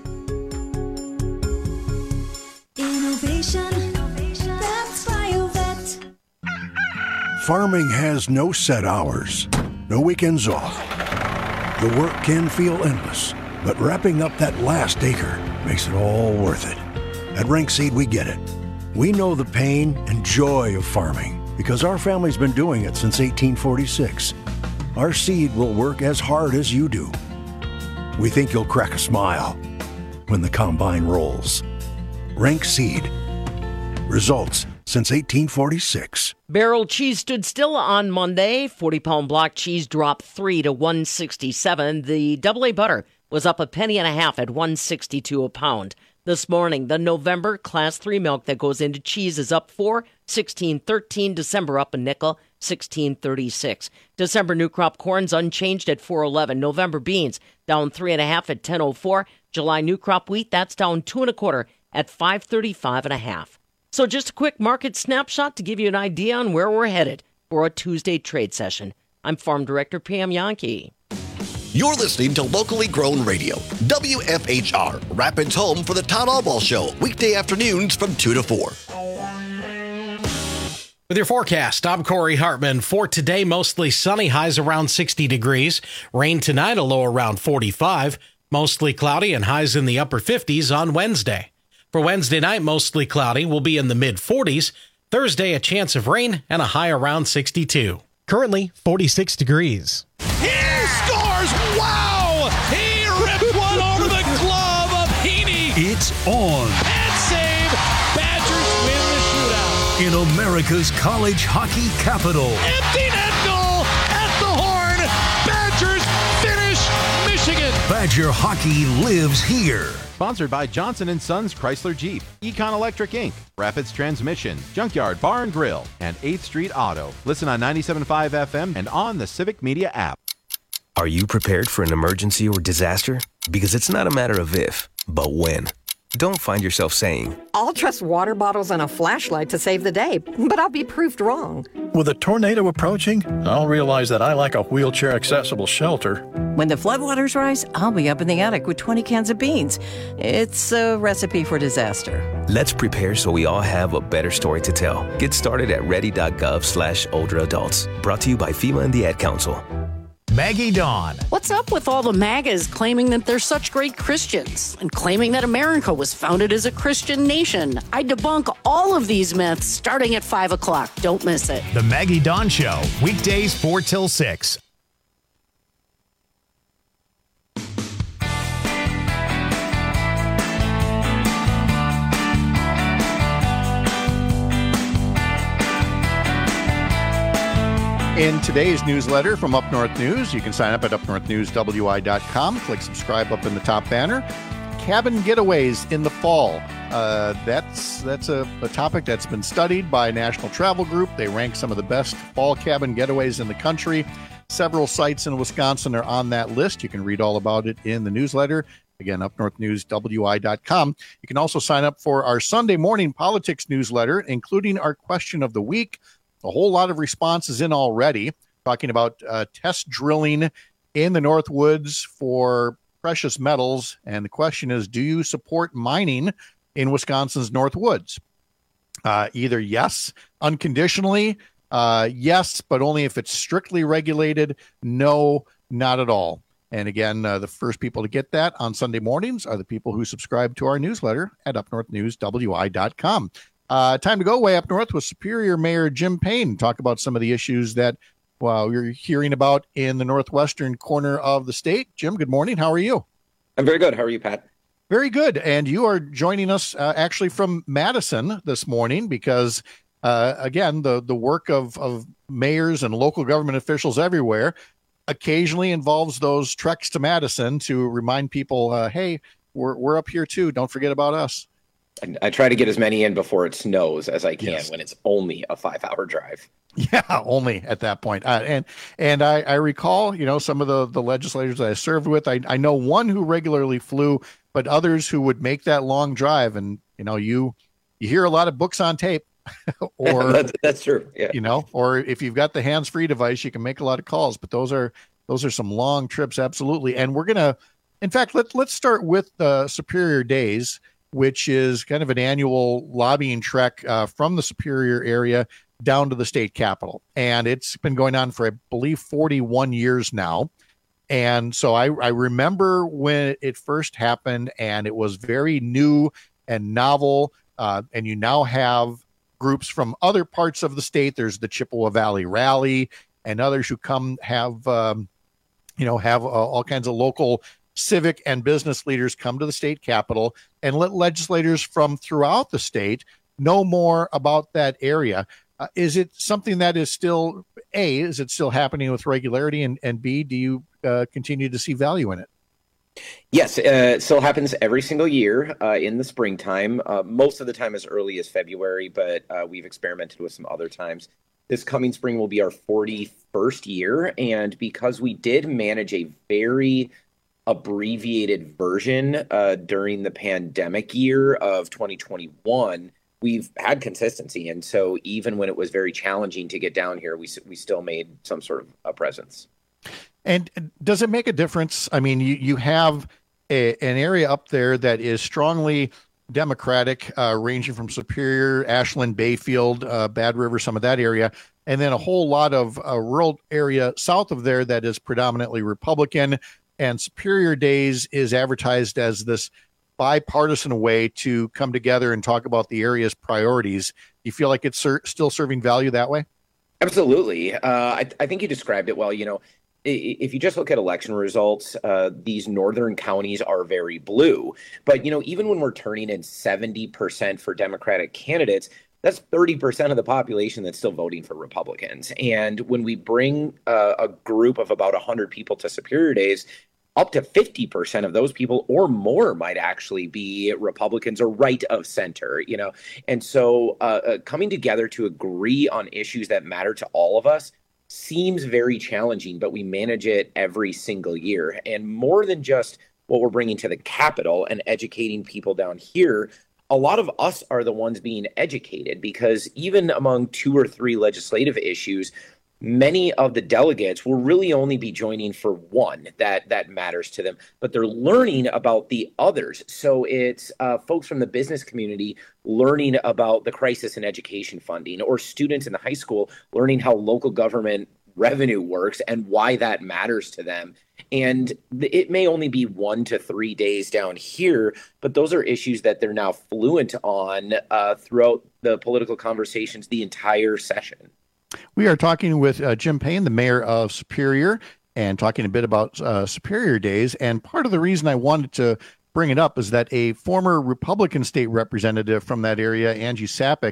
Innovation, that's BioVet. Farming has no set hours, no weekends off. The work can feel endless, but wrapping up that last acre makes it all worth it. At Rank Seed, we get it. We know the pain and joy of farming because our family's been doing it since eighteen forty-six. Our seed will work as hard as you do. We think you'll crack a smile when the combine rolls. Rank Seed. Results since eighteen forty-six. Barrel cheese stood still on Monday. forty-pound block cheese dropped three to one sixty-seven. The double A butter was up a penny and a half at one sixty-two a pound. This morning, the November Class three milk that goes into cheese is up four, sixteen thirteen. December up a nickel, sixteen thirty-six. December new crop corn's unchanged at four eleven. November beans down three and a half at ten oh four. July new crop wheat, that's down two and a quarter at five thirty-five and a half. So just a quick market snapshot to give you an idea on where we're headed for a Tuesday trade session. I'm Farm Director Pam Yankee. You're listening to Locally Grown Radio, W F H R, Rapids home for the Todd Oswald Show, weekday afternoons from two to four. With your forecast, I'm Corey Hartman. For today, mostly sunny, highs around sixty degrees. Rain tonight, a low around forty-five. Mostly cloudy and highs in the upper fifties on Wednesday. For Wednesday night, mostly cloudy, will be in the mid-forties. Thursday, a chance of rain and a high around sixty-two. Currently, forty-six degrees. He scores! Wow! He ripped one over the glove of Heaney. It's on. And save. Badgers win the shootout. In America's college hockey capital. Empty net goal at the horn. Badgers finish Michigan. Badger hockey lives here. Sponsored by Johnson and Sons Chrysler Jeep, Econ Electric Incorporated, Rapids Transmission, Junkyard Bar and Grill, and eighth Street Auto. Listen on ninety-seven point five F M and on the Civic Media app. Are you prepared for an emergency or disaster? Because it's not a matter of if, but when. Don't find yourself saying, I'll trust water bottles and a flashlight to save the day, but I'll be proved wrong. With a tornado approaching, I'll realize that I like a wheelchair-accessible shelter. When the floodwaters rise, I'll be up in the attic with twenty cans of beans. It's a recipe for disaster. Let's prepare so we all have a better story to tell. Get started at ready.gov slash older adults. Brought to you by FEMA and the Ad Council. Maggie Dawn. What's up with all the MAGAs claiming that they're such great Christians and claiming that America was founded as a Christian nation? I debunk all of these myths starting at five o'clock. Don't miss it. The Maggie Dawn Show, weekdays four till six. In today's newsletter from Up North News, you can sign up at up north news w i dot com. Click subscribe up in the top banner. Cabin getaways in the fall. Uh, that's that's a, a topic that's been studied by National Travel Group. They rank some of the best fall cabin getaways in the country. Several sites in Wisconsin are on that list. You can read all about it in the newsletter. Again, up north news w i dot com. You can also sign up for our Sunday morning politics newsletter, including our question of the week. A whole lot of responses in already, talking about uh, test drilling in the Northwoods for precious metals. And the question is, do you support mining in Wisconsin's Northwoods? Uh, either yes, unconditionally, uh, yes, but only if it's strictly regulated, no, not at all. And again, uh, the first people to get that on Sunday mornings are the people who subscribe to our newsletter at up north news w i dot com. Uh, time to go way up north with Superior Mayor Jim Payne. Talk about some of the issues that well, we're hearing about in the northwestern corner of the state. Jim, good morning. How are you? I'm very good. How are you, Pat? Very good. And you are joining us uh, actually from Madison this morning because, uh, again, the, the work of, of mayors and local government officials everywhere occasionally involves those treks to Madison to remind people, uh, hey, we're, we're up here too. Don't forget about us. I try to get as many in before it snows as I can Yes. when it's only a five-hour drive. Yeah, only at that point. Uh, and and I, I recall, you know, some of the, the legislators that I served with. I, I know one who regularly flew, but others who would make that long drive. And, you know, you you hear a lot of books on tape. or that's, that's true. Yeah. You know, or if you've got the hands-free device, you can make a lot of calls. But those are those are some long trips, absolutely. And we're going to, in fact, let, let's start with uh, Superior Days, which is kind of an annual lobbying trek uh, from the Superior area down to the state capitol. And it's been going on for, I believe, forty-one years now. And so I, I remember when it first happened, and it was very new and novel. Uh, and you now have groups from other parts of the state. There's the Chippewa Valley Rally and others who come have, um, you know, have uh, all kinds of local civic and business leaders come to the state capitol and let legislators from throughout the state know more about that area. Uh, is it something that is still, A, is it still happening with regularity? And, and B, do you uh, continue to see value in it? Yes, uh, it still happens every single year uh, in the springtime, uh, most of the time as early as February, but uh, we've experimented with some other times. This coming spring will be our forty-first year, and because we did manage a very abbreviated version uh, during the pandemic year of twenty twenty-one, we've had consistency. And so even when it was very challenging to get down here, we we still made some sort of a presence. And does it make a difference? I mean, you, you have a, an area up there that is strongly Democratic, uh, ranging from Superior, Ashland, Bayfield, uh, Bad River, some of that area, and then a whole lot of uh, rural area south of there that is predominantly Republican. And Superior Days is advertised as this bipartisan way to come together and talk about the area's priorities. Do you feel like it's ser- still serving value that way? Absolutely. Uh, I, I think you described it well. You know, if you just look at election results, uh, these northern counties are very blue. But, you know, even when we're turning in seventy percent for Democratic candidates, that's thirty percent of the population that's still voting for Republicans. And when we bring uh, a group of about one hundred people to Superior Days, up to fifty percent of those people or more might actually be Republicans or right of center, you know. And so uh, uh, coming together to agree on issues that matter to all of us seems very challenging, but we manage it every single year. And more than just what we're bringing to the Capitol and educating people down here, a lot of us are the ones being educated, because even among two or three legislative issues, many of the delegates will really only be joining for one that that matters to them, but they're learning about the others. So it's uh, folks from the business community learning about the crisis in education funding, or students in the high school learning how local government revenue works and why that matters to them. And it may only be one to three days down here, but those are issues that they're now fluent on uh, throughout the political conversations the entire session. We are talking with uh, Jim Payne, the mayor of Superior, and talking a bit about uh, Superior Days. And part of the reason I wanted to bring it up is that a former Republican state representative from that area, Angie Sapek,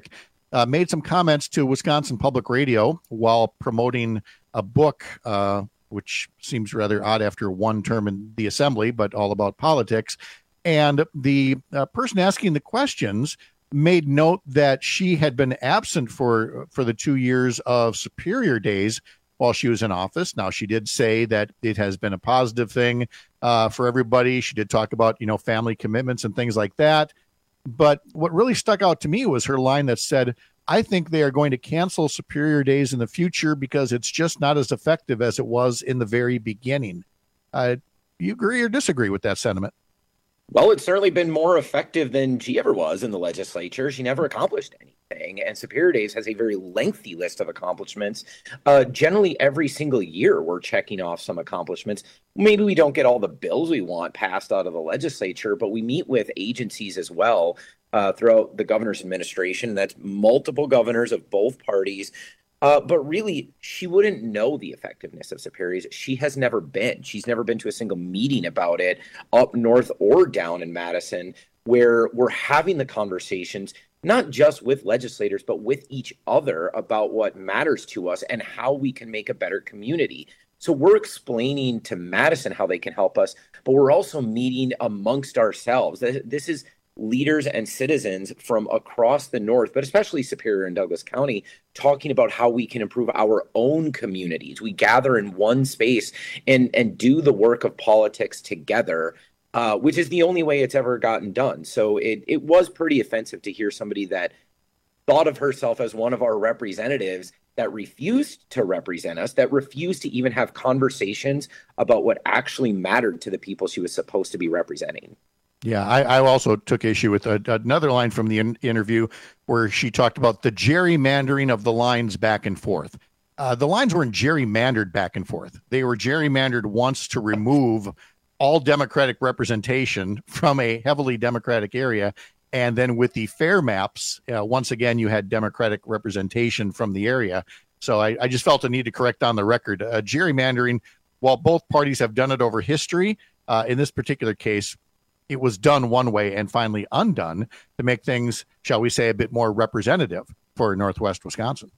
uh, made some comments to Wisconsin Public Radio while promoting a book, uh, which seems rather odd after one term in the assembly, but all about politics. And the uh, person asking the questions made note that she had been absent for for the two years of Superior Days while she was in office. Now, she did say that it has been a positive thing uh, for everybody. She did talk about, you know, family commitments and things like that. But what really stuck out to me was her line that said, I think they are going to cancel Superior Days in the future because it's just not as effective as it was in the very beginning. Uh, do you agree or disagree with that sentiment? Well, it's certainly been more effective than she ever was in the legislature. She never accomplished anything. And Superior Days has a very lengthy list of accomplishments. Uh, generally, every single year, we're checking off some accomplishments. Maybe we don't get all the bills we want passed out of the legislature, but we meet with agencies as well uh, throughout the governor's administration. That's multiple governors of both parties. Uh, but really, she wouldn't know the effectiveness of Superior Days. She has never been. She's never been to a single meeting about it up north or down in Madison, where we're having the conversations, not just with legislators, but with each other about what matters to us and how we can make a better community. So we're explaining to Madison how they can help us, but we're also meeting amongst ourselves. This is leaders and citizens from across the north, but especially Superior and Douglas County, talking about how we can improve our own communities. We gather in one space and, and do the work of politics together, uh, which is the only way it's ever gotten done. So it, it was pretty offensive to hear somebody that thought of herself as one of our representatives that refused to represent us, that refused to even have conversations about what actually mattered to the people she was supposed to be representing. Yeah, I, I also took issue with a, another line from the in- interview where she talked about the gerrymandering of the lines back and forth. Uh, the lines weren't gerrymandered back and forth. They were gerrymandered once to remove all Democratic representation from a heavily Democratic area. And then with the fair maps, uh, once again, you had Democratic representation from the area. So I, I just felt a need to correct on the record. Uh, gerrymandering, while both parties have done it over history, uh, in this particular case, it was done one way and finally undone to make things, shall we say, a bit more representative for Northwest Wisconsin.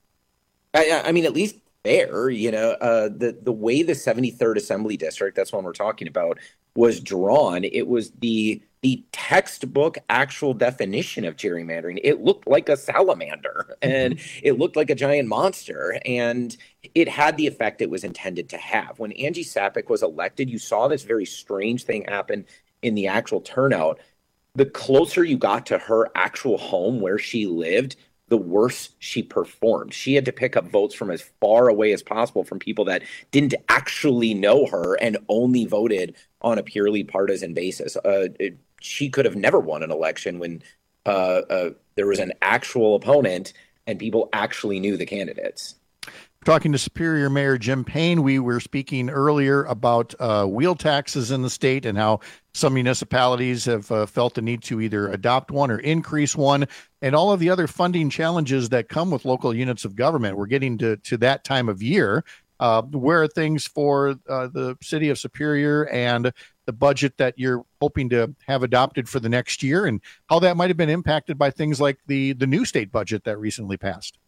I, I mean, at least fair, you know, uh, the, the way the seventy-third Assembly District, that's one we're talking about, was drawn, it was the the textbook actual definition of gerrymandering. It looked like a salamander and it looked like a giant monster, and it had the effect it was intended to have. When Angie Sapek was elected, you saw this very strange thing happen in the actual turnout. The closer you got to her actual home where she lived, the worse she performed. She had to pick up votes from as far away as possible from people that didn't actually know her and only voted on a purely partisan basis. Uh, it, she could have never won an election when uh, uh, there was an actual opponent and people actually knew the candidates. Talking to Superior Mayor Jim Payne, we were speaking earlier about uh, wheel taxes in the state and how some municipalities have uh, felt the need to either adopt one or increase one, and all of the other funding challenges that come with local units of government. We're getting to, to that time of year. Uh, where are things for uh, the city of Superior and the budget that you're hoping to have adopted for the next year, and how that might have been impacted by things like the, the new state budget that recently passed?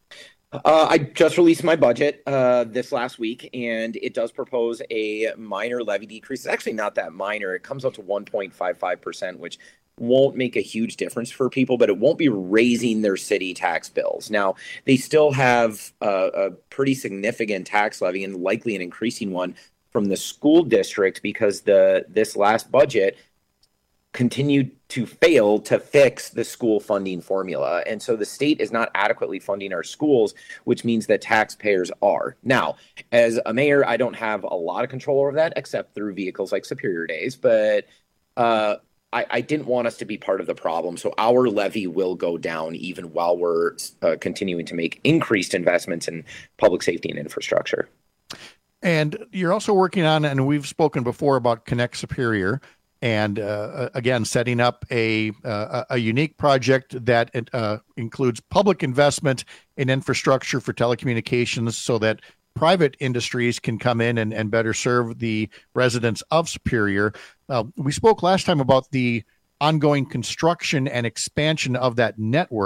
Uh, I just released my budget uh, this last week, and it does propose a minor levy decrease. It's actually not that minor. It comes out to one point five five percent, which won't make a huge difference for people, but it won't be raising their city tax bills. Now, they still have a, a pretty significant tax levy, and likely an increasing one from the school district, because the this last budget continued to fail to fix the school funding formula. And so the state is not adequately funding our schools, which means that taxpayers are. Now, as a mayor, I don't have a lot of control over that, except through vehicles like Superior Days, but uh, I, I didn't want us to be part of the problem. So our levy will go down even while we're uh, continuing to make increased investments in public safety and infrastructure. And you're also working on, and we've spoken before about Connect Superior, and uh, again, setting up a uh, a unique project that uh, includes public investment in infrastructure for telecommunications so that private industries can come in and, and better serve the residents of Superior. Uh, we spoke last time about the ongoing construction and expansion of that network.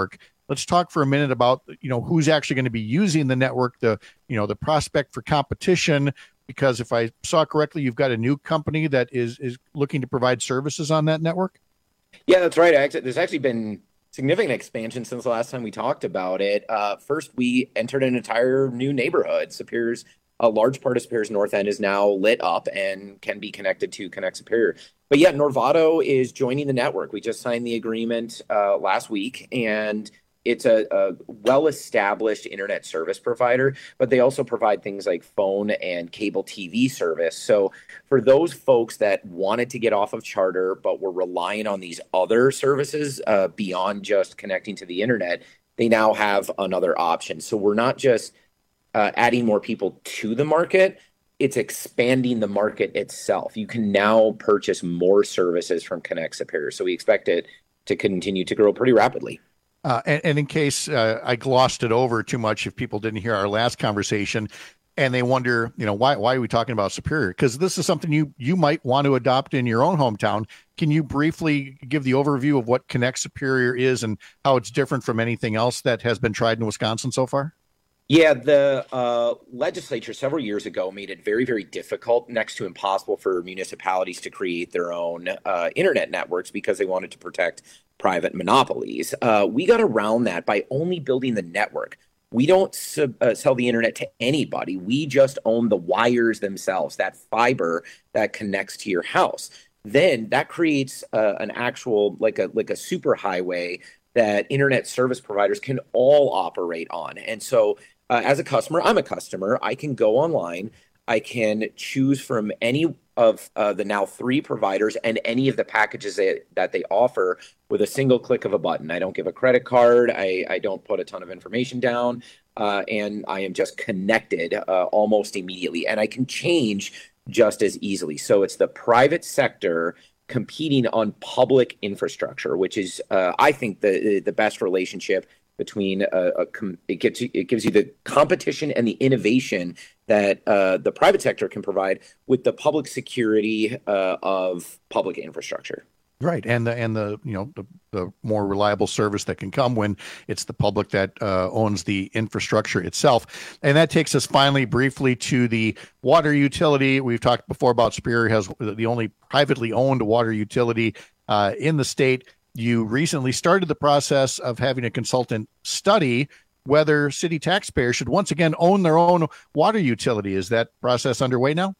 let's talk for a minute about, you know, who's actually going to be using the network, the, you know, the prospect for competition, because if I saw correctly, you've got a new company that is, is looking to provide services on that network. Yeah, that's right. Actually, there's actually been significant expansion since the last time we talked about it. Uh, first, we entered an entire new neighborhood. Superior's, a large part of Superior's North End is now lit up and can be connected to Connect Superior. But yeah, Norvado is joining the network. We just signed the agreement uh, last week, and it's a, a well-established internet service provider, but they also provide things like phone and cable T V service. So for those folks that wanted to get off of Charter, but were relying on these other services uh, beyond just connecting to the internet, they now have another option. So we're not just uh, adding more people to the market, it's expanding the market itself. You can now purchase more services from Connect Superior. So we expect it to continue to grow pretty rapidly. Uh, and, and in case uh, I glossed it over too much, if people didn't hear our last conversation and they wonder, you know, why why are we talking about Superior? Because this is something you you might want to adopt in your own hometown. Can you briefly give the overview of what Connect Superior is and how it's different from anything else that has been tried in Wisconsin so far? Yeah, the uh, legislature several years ago made it very, very difficult, next to impossible, for municipalities to create their own uh, internet networks because they wanted to protect private monopolies. Uh, we got around that by only building the network. We don't sub, uh, sell the internet to anybody. We just own the wires themselves, that fiber that connects to your house. Then that creates uh, an actual, like a like a super highway that internet service providers can all operate on. And so uh, as a customer, I'm a customer, I can go online, I can choose from any of uh, the now three providers and any of the packages that, that they offer with a single click of a button. I don't give a credit card. I, I don't put a ton of information down, uh, and I am just connected uh, almost immediately. And I can change just as easily. So it's the private sector competing on public infrastructure, which is, uh, I think, the the best relationship between a, a com- it gets it gives you the competition and the innovation that uh, the private sector can provide with the public security uh, of public infrastructure. Right, and the and the you know the, the more reliable service that can come when it's the public that uh, owns the infrastructure itself. And that takes us finally briefly to the water utility. We've talked before about Superior has the only privately owned water utility uh, in the state. You recently started the process of having a consultant study whether city taxpayers should once again own their own water utility. Is that process underway now?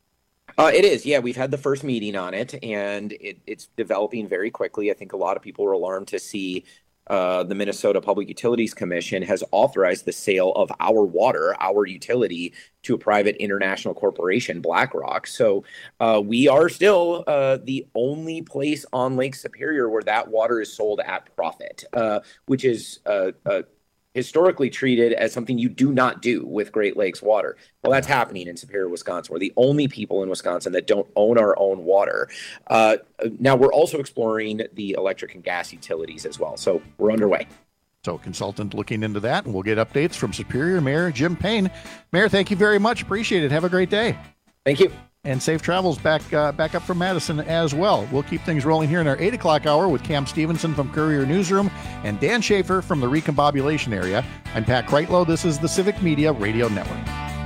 Uh, it is. Yeah, we've had the first meeting on it, and it, it's developing very quickly. I think a lot of people were alarmed to see uh, the Minnesota Public Utilities Commission has authorized the sale of our water, our utility, to a private international corporation, BlackRock. So uh, we are still uh, the only place on Lake Superior where that water is sold at profit, uh, which is uh, uh, historically treated as something you do not do with Great Lakes water. Well, that's happening in Superior, Wisconsin. We're the only people in Wisconsin that don't own our own water. Uh, now, we're also exploring the electric and gas utilities as well. So we're underway. So consultant looking into that, and we'll get updates from Superior Mayor Jim Payne. Mayor, thank you very much. Appreciate it. Have a great day. Thank you. And safe travels back uh, back up from Madison as well. We'll keep things rolling here in our eight o'clock hour with Cam Stevenson from Courier Newsroom and Dan Schaefer from the Recombobulation Area. I'm Pat Kreitlow. This is the Civic Media Radio Network.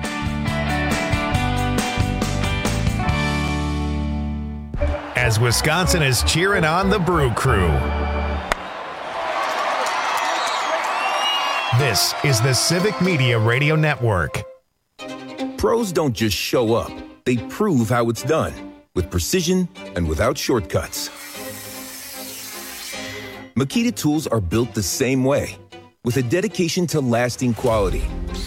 As Wisconsin is cheering on the Brew Crew, this is the Civic Media Radio Network. Pros don't just show up. They prove how it's done, with precision and without shortcuts. Makita tools are built the same way, with a dedication to lasting quality,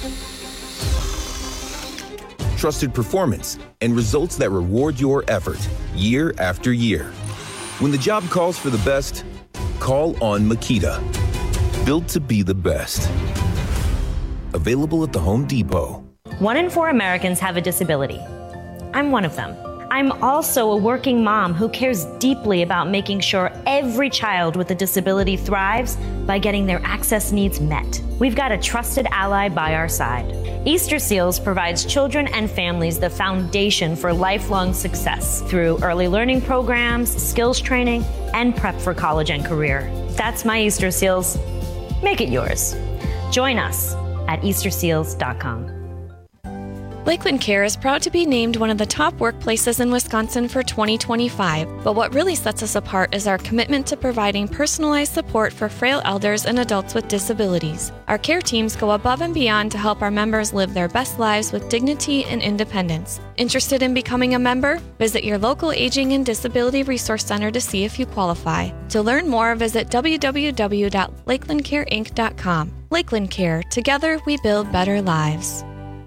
trusted performance, and results that reward your effort year after year. When the job calls for the best, call on Makita. Built to be the best. Available at the Home Depot. One in four Americans have a disability. I'm one of them. I'm also a working mom who cares deeply about making sure every child with a disability thrives by getting their access needs met. We've got a trusted ally by our side. Easter Seals provides children and families the foundation for lifelong success through early learning programs, skills training, and prep for college and career. That's my Easter Seals. Make it yours. Join us at easter seals dot com. Lakeland Care is proud to be named one of the top workplaces in Wisconsin for twenty twenty-five, but what really sets us apart is our commitment to providing personalized support for frail elders and adults with disabilities. Our care teams go above and beyond to help our members live their best lives with dignity and independence. Interested in becoming a member? Visit your local Aging and Disability Resource Center to see if you qualify. To learn more, visit w w w dot lakeland care inc dot com. Lakeland Care. Together we build better lives.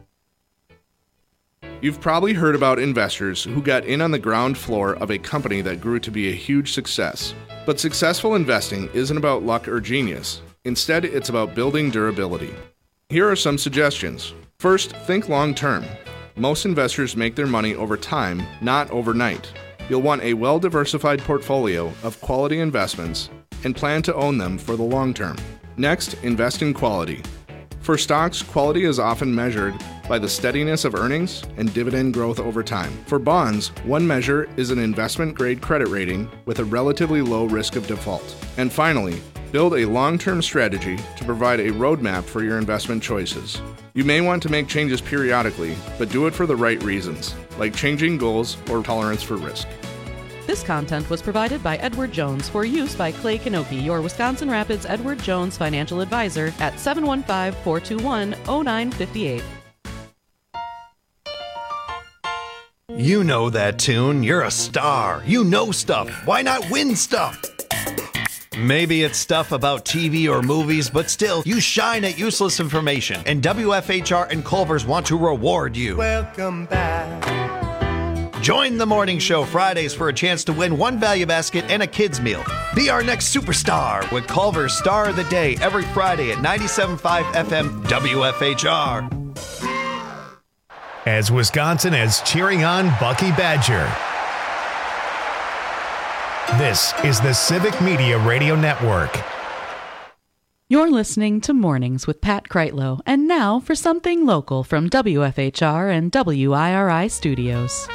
You've probably heard about investors who got in on the ground floor of a company that grew to be a huge success. But successful investing isn't about luck or genius. Instead, it's about building durability. Here are some suggestions. First, think long term. Most investors make their money over time, not overnight. You'll want a well-diversified portfolio of quality investments and plan to own them for the long term. Next, invest in quality. For stocks, quality is often measured by the steadiness of earnings and dividend growth over time. For bonds, one measure is an investment-grade credit rating with a relatively low risk of default. And finally, build a long-term strategy to provide a roadmap for your investment choices. You may want to make changes periodically, but do it for the right reasons, like changing goals or tolerance for risk. This content was provided by Edward Jones for use by Clay Kanopi, your Wisconsin Rapids Edward Jones financial advisor at seven one five, four two one, zero nine five eight. You know that tune. You're a star. You know stuff. Why not win stuff? Maybe it's stuff about T V or movies, but still, you shine at useless information. And W F H R and Culver's want to reward you. Welcome back. Join the morning show Fridays for a chance to win one value basket and a kid's meal. Be our next superstar with Culver's Star of the Day every Friday at ninety-seven point five F M W F H R. As Wisconsin is cheering on Bucky Badger. This is the Civic Media Radio Network. You're listening to Mornings with Pat Kreitlow, and now for something local from W F H R and W I R I Studios.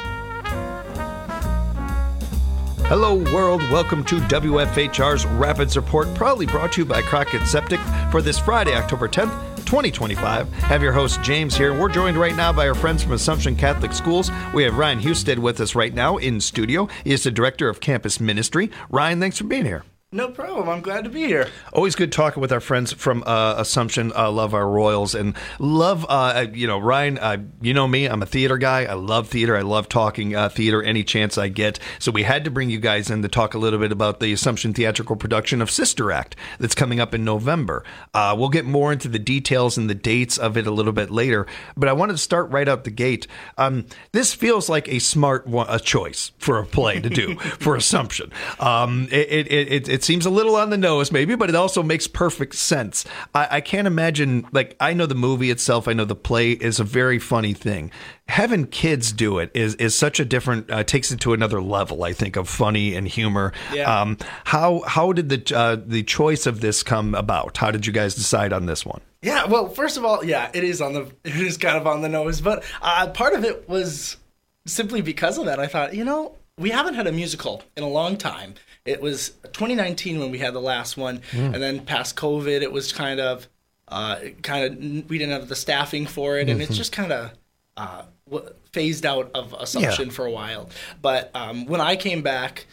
Hello, world. Welcome to W F H R's Rapids Report, proudly brought to you by Crockett Septic for this Friday, October tenth, twenty twenty-five. Have your host, James, here. We're joined right now by our friends from Assumption Catholic Schools. We have Ryan Husted with us right now in studio. He is the Director of Campus Ministry. Ryan, thanks for being here. No problem. I'm glad to be here. Always good talking with our friends from uh, Assumption. Uh, love our Royals and love, uh, you know, Ryan, uh, you know me, I'm a theater guy. I love theater. I love talking uh, theater any chance I get. So we had to bring you guys in to talk a little bit about the Assumption theatrical production of Sister Act that's coming up in November. Uh, we'll get more into the details and the dates of it a little bit later, but I wanted to start right out the gate. Um, this feels like a smart one, a choice for a play to do for Assumption. Um, it, it, it, it It seems a little on the nose, maybe, but it also makes perfect sense. I, I can't imagine, like, I know the movie itself, I know the play is a very funny thing. Having kids do it is is such a different, uh, takes it to another level, I think, of funny and humor. Yeah. Um, how how did the uh, the choice of this come about? How did you guys decide on this one? Yeah, well, first of all, yeah, it is on the it is kind of on the nose, but uh, part of it was simply because of that. I thought, you know, we haven't had a musical in a long time. It was twenty nineteen when we had the last one, mm. and then past COVID, it was kind of, uh, kind of we didn't have the staffing for it, and mm-hmm. it's just kind of uh, phased out of Assumption yeah. for a while. But um, when I came back,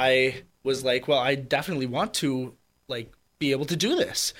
I was like, well, I definitely want to like be able to do this.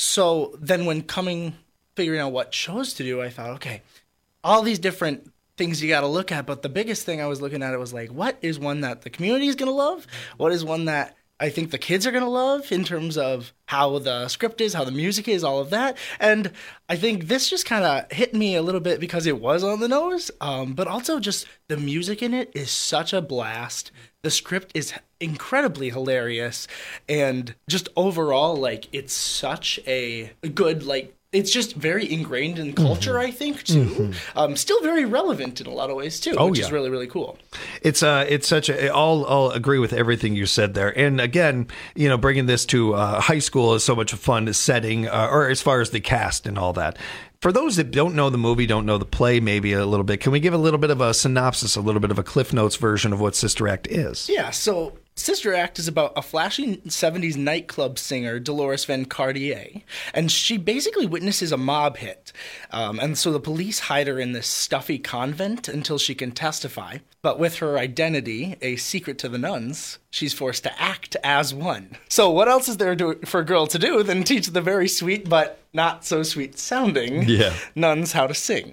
So then, when coming figuring out what shows to do, I thought, okay, all these different things you got to look at, but the biggest thing I was looking at, it was like, what is one that the community is going to love? What is one that I think the kids are going to love in terms of how the script is, how the music is, all of that? And I think this just kind of hit me a little bit because it was on the nose, um, but also just the music in it is such a blast. The script is incredibly hilarious, and just overall, like, it's such a good, like, it's just very ingrained in culture, mm-hmm. I think, too. Mm-hmm. Um, still very relevant in a lot of ways, too, oh, which yeah. is really, really cool. It's uh, it's such a, I'll, I'll agree with everything you said there. And again, you know, bringing this to uh, high school is so much fun setting, uh, or as far as the cast and all that. For those that don't know the movie, don't know the play maybe a little bit, can we give a little bit of a synopsis, a little bit of a Cliff Notes version of what Sister Act is? Yeah, so Sister Act is about a flashy seventies nightclub singer, Dolores Van Cartier, and she basically witnesses a mob hit. Um, and so the police hide her in this stuffy convent until she can testify. But with her identity a secret to the nuns, she's forced to act as one. So what else is there to, for a girl to do than teach the very sweet but not so sweet sounding yeah. nuns how to sing?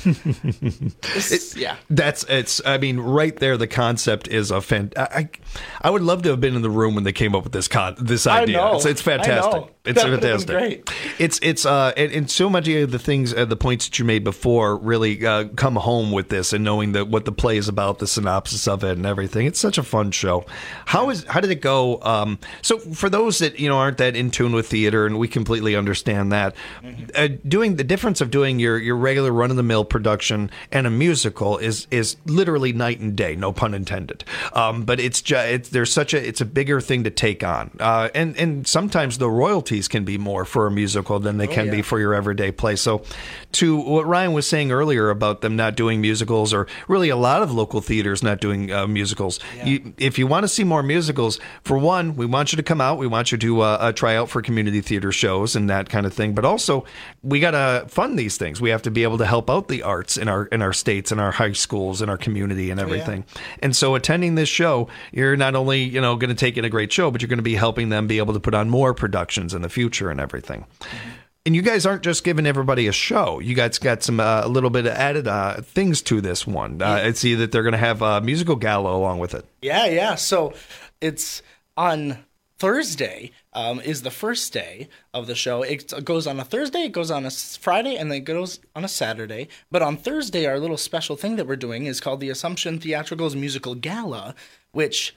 it, yeah, that's it's. I mean, right there, the concept is a fan. I, I would love to have been in the room when they came up with this con this idea. I know. It's, it's fantastic. I know. It's that fantastic. Great. It's it's uh, and, and so much of the things, uh, the points that you made before, really uh, come home with this, and knowing that what the play is about, the synopsis of it, and everything. It's such a fun show. How is how did it go? Um, so for those that you know aren't that in tune with theater, and we completely understand that, mm-hmm. uh, doing the difference of doing your your regular run of the mill production and a musical is is literally night and day, no pun intended. Um, but it's just it's there's such a it's a bigger thing to take on, uh, and and sometimes the royalties can be more for a musical than they oh, can yeah. be for your everyday play. So, to what Ryan was saying earlier about them not doing musicals, or really a lot of local theaters not doing uh, musicals, yeah. you, if you want to see more musicals, for one, we want you to come out. We want you to uh, uh, try out for community theater shows and that kind of thing. But also, we got to fund these things. We have to be able to help out the arts in our in our states and our high schools and our community and everything. Oh, yeah. And so attending this show, you're not only, you know, going to take in a great show, but you're going to be helping them be able to put on more productions in the future and everything. Mm-hmm. And you guys aren't just giving everybody a show. You guys got some uh, a little bit of added uh, things to this one. Uh, yeah. I see that they're going to have a musical gala along with it. Yeah, yeah. So it's on Thursday um, is the first day of the show. It goes on a Thursday, it goes on a Friday, and then it goes on a Saturday. But on Thursday, our little special thing that we're doing is called the Assumption Theatricals Musical Gala, which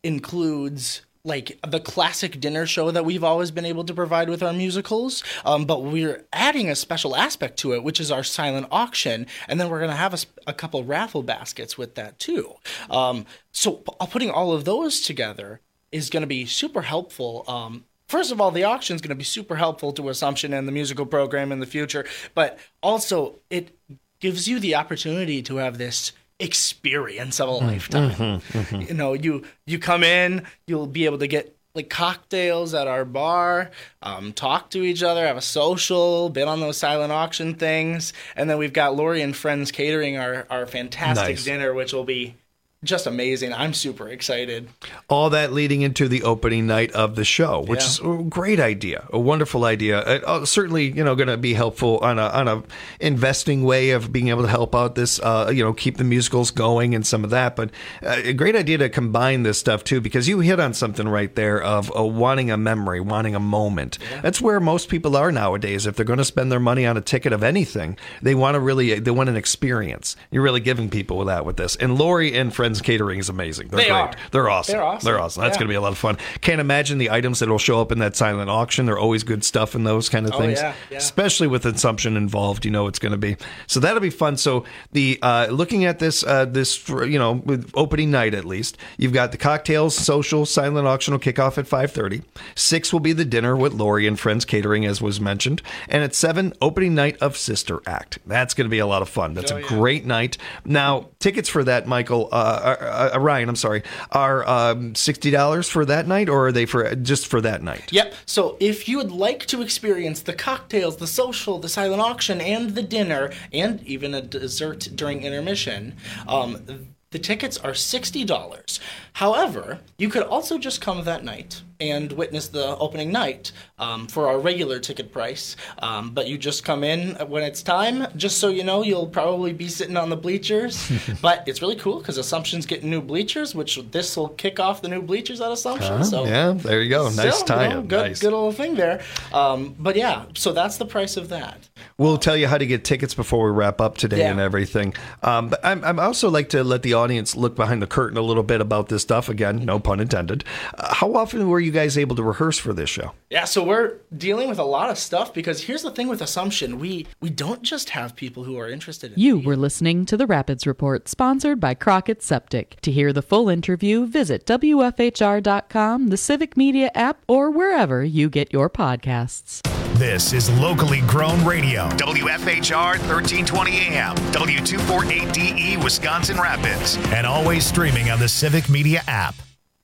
includes like the classic dinner show that we've always been able to provide with our musicals, um, but we're adding a special aspect to it, which is our silent auction, and then we're going to have a, a couple raffle baskets with that too. Um, so putting all of those together is going to be super helpful. Um, first of all, the auction is going to be super helpful to Assumption and the musical program in the future, but also it gives you the opportunity to have this experience of a lifetime. Mm-hmm, mm-hmm. You know, you you come in, you'll be able to get like cocktails at our bar, um, talk to each other, have a social, bid on those silent auction things, and then we've got Lori and Friends catering our our fantastic nice. dinner, which will be just amazing. I'm super excited. All that leading into the opening night of the show, which yeah. is a great idea, a wonderful idea. Uh, certainly, you know, going to be helpful on a on a investing way of being able to help out this, uh, you know, keep the musicals going and some of that. But uh, a great idea to combine this stuff too, because you hit on something right there of uh, wanting a memory, wanting a moment. Yeah. That's where most people are nowadays. If they're going to spend their money on a ticket of anything, they want to really they want an experience. You're really giving people that with this. And Lori and Friends Catering is amazing. They're they great. Are. They're awesome. They're awesome. They're awesome. That's yeah. going to be a lot of fun. Can't imagine the items that will show up in that silent auction. They're always good stuff in those kind of oh, things, yeah, yeah. especially with Assumption involved. You know it's going to be. So that'll be fun. So the uh, looking at this, uh, this you know, with opening night at least, you've got the cocktails, social, silent auction will kick off at five thirty. Six will be the dinner with Lori and Friends Catering, as was mentioned, and at seven, opening night of Sister Act. That's going to be a lot of fun. That's oh, a yeah. great night. Now tickets for that, Michael, uh, uh, uh, Ryan, I'm sorry, are um, sixty dollars for that night, or are they for just for that night? Yep. So if you would like to experience the cocktails, the social, the silent auction, and the dinner, and even a dessert during intermission, um, the tickets are sixty dollars. However, you could also just come that night and witness the opening night um, for our regular ticket price. Um, but you just come in when it's time. Just so you know, you'll probably be sitting on the bleachers. But it's really cool because Assumption's getting new bleachers, which this will kick off the new bleachers at Assumption. Uh, so yeah, there you go. Nice still, tie-in. You know, good, nice. good little thing there. Um, but yeah, so that's the price of that. We'll tell you how to get tickets before we wrap up today yeah. and everything. Um, but I'm, I'm also like to let the audience look behind the curtain a little bit about this stuff. Again, no pun intended. Uh, how often were you guys able to rehearse for this show? Yeah, so we're dealing with a lot of stuff because here's the thing with Assumption. We we don't just have people who are interested in You were listening to the Rapids Report, sponsored by Crockett Septic. To hear the full interview, visit W F H R dot com, the Civic Media app, or wherever you get your podcasts. This is locally grown radio. W F H R thirteen twenty A M, W two forty-eight D E, Wisconsin Rapids, and always streaming on the Civic Media app.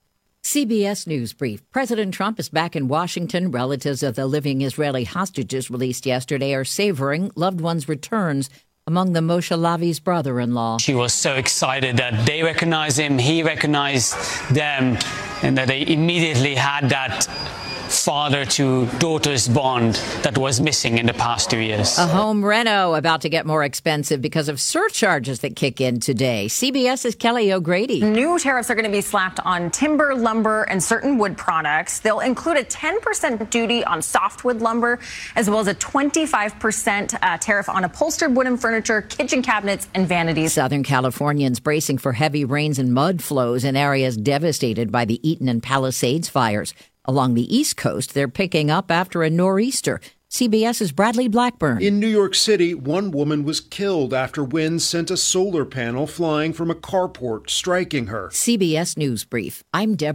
C B S News Brief. President Trump is back in Washington. Relatives of the living Israeli hostages released yesterday are savoring loved ones' returns. Among them, Moshe Lavi's brother-in-law. She was so excited that they recognized him, he recognized them, and that they immediately had that father-to-daughter's bond that was missing in the past two years. A home reno about to get more expensive because of surcharges that kick in today. CBS's Kelly O'Grady. New tariffs are going to be slapped on timber, lumber, and certain wood products. They'll include a ten percent duty on softwood lumber, as well as a twenty-five percent uh, tariff on upholstered wooden furniture, kitchen cabinets, and vanities. Southern Californians bracing for heavy rains and mud flows in areas devastated by the Eaton and Palisades fires. Along the East Coast, they're picking up after a nor'easter. CBS's Bradley Blackburn. In New York City, one woman was killed after wind sent a solar panel flying from a carport, striking her. C B S News Brief. I'm Deborah.